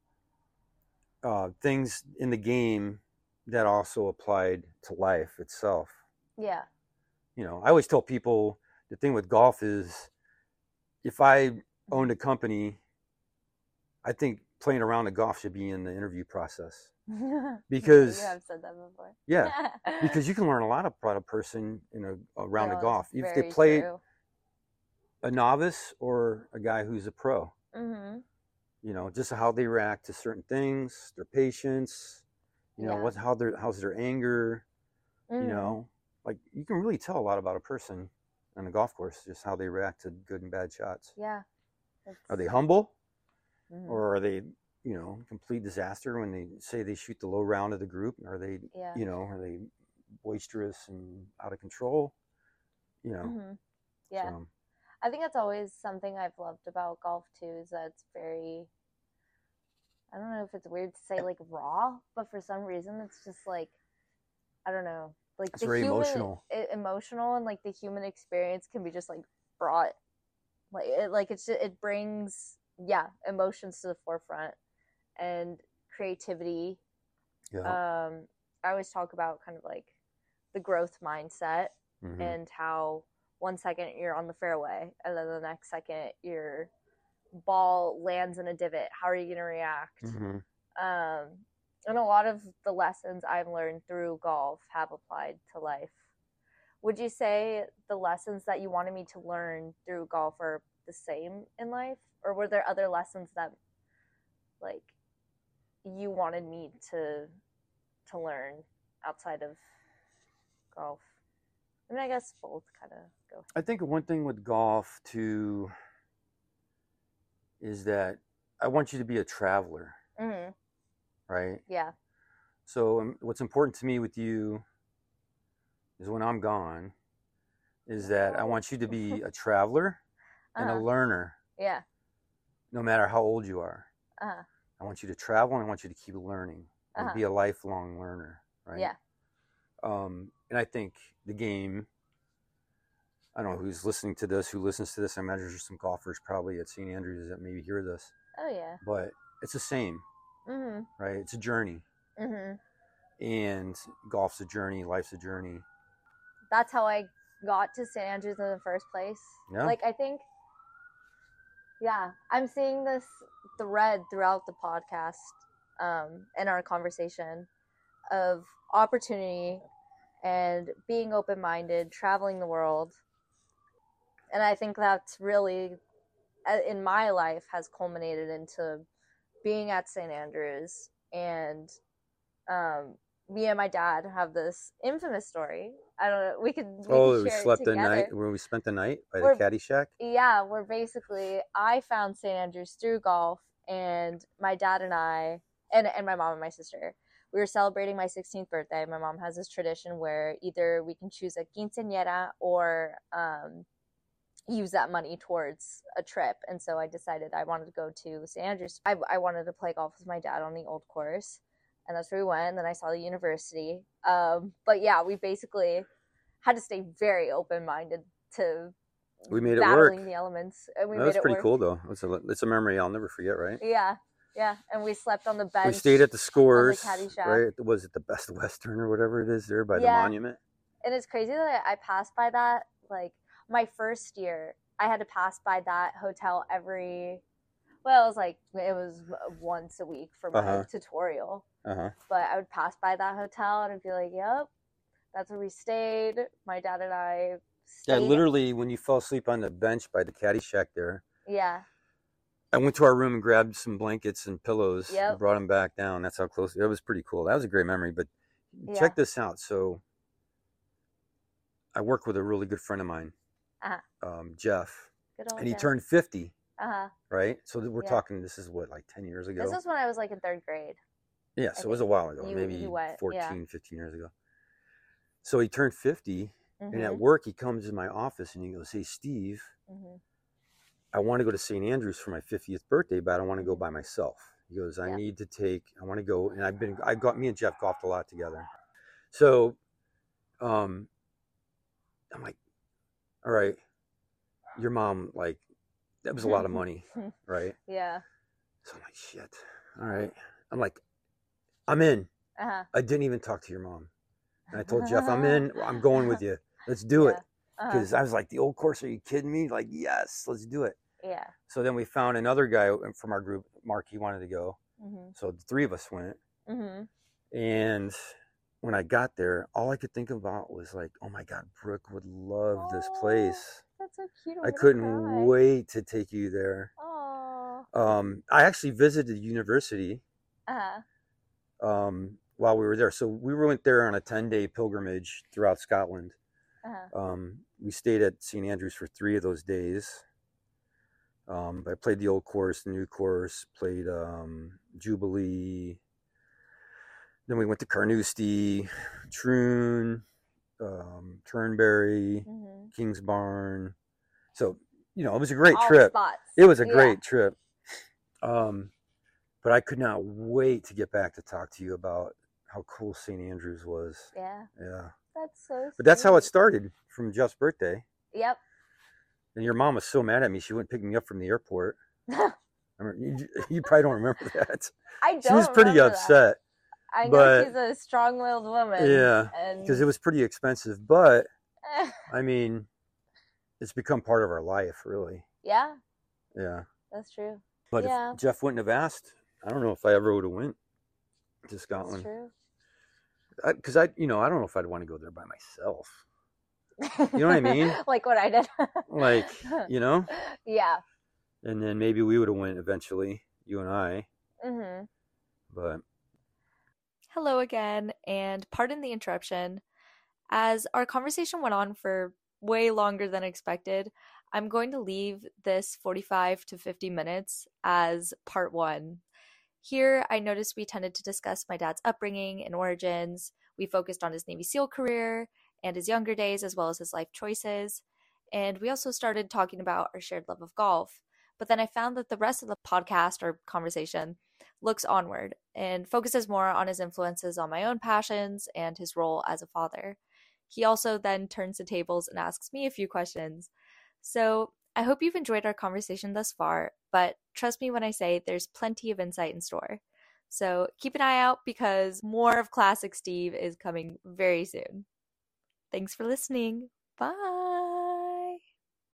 B: uh, things in the game that also applied to life itself.
A: Yeah.
B: You know, I always tell people the thing with golf is if I owned a company, I think playing around the golf should be in the interview process. Because
A: you have said that before.
B: yeah, because you can learn a lot about a person in a, a round
A: No,
B: of golf.
A: it's
B: If they
A: very
B: play
A: true.
B: a novice or a guy who's a pro,
A: Mhm.
B: you know, just how they react to certain things, their patience, you know,
A: Yeah.
B: what how their how's their anger,
A: Mhm.
B: you know, like you can really tell a lot about a person on a golf course, just how they react to good and bad shots.
A: Yeah.
B: Are they humble,
A: Mhm.
B: or are they, you know, complete disaster when they say they shoot the low round of the group? Are they,
A: Yeah.
B: you know, are they boisterous and out of control? You know,
A: Mhm. Yeah.
B: so.
A: I think that's always something I've loved about golf too, is that it's very, I don't know if it's weird to say like raw, but for some reason it's just like, I don't know, like
B: It's
A: the
B: very
A: human
B: emotional.
A: e- emotional and like the human experience can be just like brought like it like it's just, it brings yeah emotions to the forefront and creativity.
B: Yeah.
A: um I always talk about kind of like the growth mindset,
B: Mm-hmm.
A: and how one second you're on the fairway and then the next second your ball lands in a divot. How are you going to react?
B: Mm-hmm.
A: um and a lot of the lessons I've learned through golf have applied to life. Would you say the lessons that you wanted me to learn through golf are the same in life, or were there other lessons that like you wanted me to to learn outside of golf? I mean, I guess both kind of go.
B: I think one thing with golf too is that I want you to be a traveler,
A: Mm-hmm.
B: right?
A: Yeah.
B: So um, what's important to me with you is when I'm gone is that I want you to be a traveler and
A: Uh-huh.
B: a learner,
A: Yeah.
B: no matter how old you are.
A: Uh-huh.
B: I want you to travel and I want you to keep learning and
A: Uh-huh.
B: be a lifelong learner, right?
A: Yeah.
B: Um, and I think the game, I don't know who's listening to this, who listens to this. I imagine there's some golfers probably at Saint Andrews that maybe hear this.
A: Oh yeah.
B: But it's the same,
A: Mm-hmm.
B: right? It's a journey.
A: Mm-hmm.
B: And golf's a journey, life's a journey.
A: That's how I got to Saint Andrews in the first place.
B: Yeah.
A: Like, I think, yeah, I'm seeing this thread throughout the podcast, um, in our conversation of opportunity and being open-minded, traveling the world. And I think that's really, in my life, has culminated into being at Saint Andrews. And um, me and my dad have this infamous story. I don't know. We could. We
B: oh,
A: could
B: we
A: share
B: slept
A: it
B: the
A: together.
B: night where we spent the night by
A: We're,
B: the caddy shack.
A: Yeah, we're basically. I found Saint Andrews through golf, and my dad and I, and and my mom and my sister, we were celebrating my sixteenth birthday. My mom has this tradition where either we can choose a quinceañera or um, use that money towards a trip. And so I decided I wanted to go to Saint Andrews. I, I wanted to play golf with my dad on the old course. And that's where we went. And then I saw the university. Um, but yeah, we basically had to stay very open-minded to
B: we made it
A: battling
B: work.
A: the elements. And we
B: that
A: made
B: was
A: it
B: pretty
A: work.
B: cool, though. It's a, it's a memory I'll never forget, right?
A: Yeah. Yeah. And we slept on the bench.
B: We stayed at the Scores,
A: the caddy shack.
B: right? Was it the Best Western or whatever it is there by
A: Yeah.
B: the monument?
A: And it's crazy that I, I passed by that. Like, my first year, I had to pass by that hotel every, well, it was like, it was once a week for my
B: Uh-huh.
A: tutorial.
B: Uh-huh.
A: But I would pass by that hotel and I'd be like, yep, that's where we stayed. My dad and I stayed.
B: Yeah, literally, when you fell asleep on the bench by the caddy shack there,
A: Yeah.
B: I went to our room and grabbed some blankets and pillows
A: Yep.
B: and brought them back down. That's how close. It was pretty cool. That was a great memory. But
A: Yeah.
B: check this out. So I work with a really good friend of mine,
A: Uh-huh.
B: um, Jeff,
A: Good old
B: and he
A: Jeff.
B: turned fifty,
A: Uh-huh.
B: right? So we're
A: Yeah.
B: talking, this is what, like ten years ago?
A: This was when I was like in third grade.
B: Yeah, so
A: I
B: it was a
A: think
B: while ago,
A: you-
B: maybe
A: you went,
B: fourteen,
A: yeah.
B: fifteen years ago. So he turned fifty,
A: Mm-hmm.
B: and at work he comes in my office and he goes, hey, Steve,
A: Mm-hmm.
B: I want to go to Saint Andrews for my fiftieth birthday, but I don't want to go by myself. He goes, I
A: Yeah.
B: need to take, I want to go. And I've been, I got, me and Jeff golfed a lot together. So, um, I'm like, all right, your mom, like, that was a lot of money, right?
A: Yeah.
B: So I'm like, shit. All right. I'm like, I'm in.
A: Uh-huh.
B: I didn't even talk to your mom. And I told Jeff, I'm in. I'm going with you. Let's do
A: Yeah.
B: it.
A: Uh-huh.
B: Because I was like, the old course, are you kidding me? Like, yes, let's do it.
A: Yeah.
B: So then we found another guy from our group, Mark, he wanted to go.
A: Mm-hmm.
B: So the three of us went.
A: Mm-hmm.
B: And when I got there, all I could think about was like, oh my God, Brooke would love this place.
A: That's so cute. I'm
B: I
A: gonna
B: couldn't
A: cry.
B: wait to take you there.
A: Aw.
B: Um, I actually visited the university
A: Uh-huh.
B: um, while we were there. So we went there on a ten-day pilgrimage throughout Scotland.
A: Uh-huh.
B: Um, we stayed at Saint Andrews for three of those days. Um, I played the old course, the new course, played um, Jubilee. Then we went to Carnoustie, Troon, um, Turnberry,
A: Mm-hmm.
B: Kingsbarn. So you know, it was a great
A: all
B: trip.
A: spots.
B: It was a
A: Yeah.
B: great trip. Um, but I could not wait to get back to talk to you about how cool Saint Andrews was.
A: Yeah.
B: Yeah.
A: That's so sweet.
B: But that's how it started, from Jeff's birthday.
A: Yep.
B: And your mom was so mad at me, she wouldn't pick me up from the airport. I remember, you, you probably don't remember that.
A: I don't
B: She was pretty upset.
A: That. I know
B: but,
A: she's a strong-willed woman.
B: Yeah, because
A: and...
B: it was pretty expensive. But, I mean, it's become part of our life, really.
A: Yeah.
B: Yeah.
A: That's true.
B: But
A: yeah.
B: if Jeff wouldn't have asked, I don't know if I ever would have went to Scotland.
A: That's true.
B: Because I, I, you know, I don't know if I'd want to go there by myself. You know what I mean?
A: Like what I did.
B: Like, you know?
A: Yeah.
B: And then maybe we would have went eventually, you and I.
A: Mm-hmm.
B: But.
A: Hello again, and pardon the interruption. As our conversation went on for way longer than expected, I'm going to leave this forty-five to fifty minutes as part one. Here, I noticed we tended to discuss my dad's upbringing and origins. We focused on his Navy SEAL career and his younger days, as well as his life choices. And we also started talking about our shared love of golf. But then I found that the rest of the podcast or conversation looks onward and focuses more on his influences on my own passions and his role as a father. He also then turns the tables and asks me a few questions. So I hope you've enjoyed our conversation thus far, but trust me when I say there's plenty of insight in store. So keep an eye out because more of Classic Steve is coming very soon. Thanks for listening. Bye.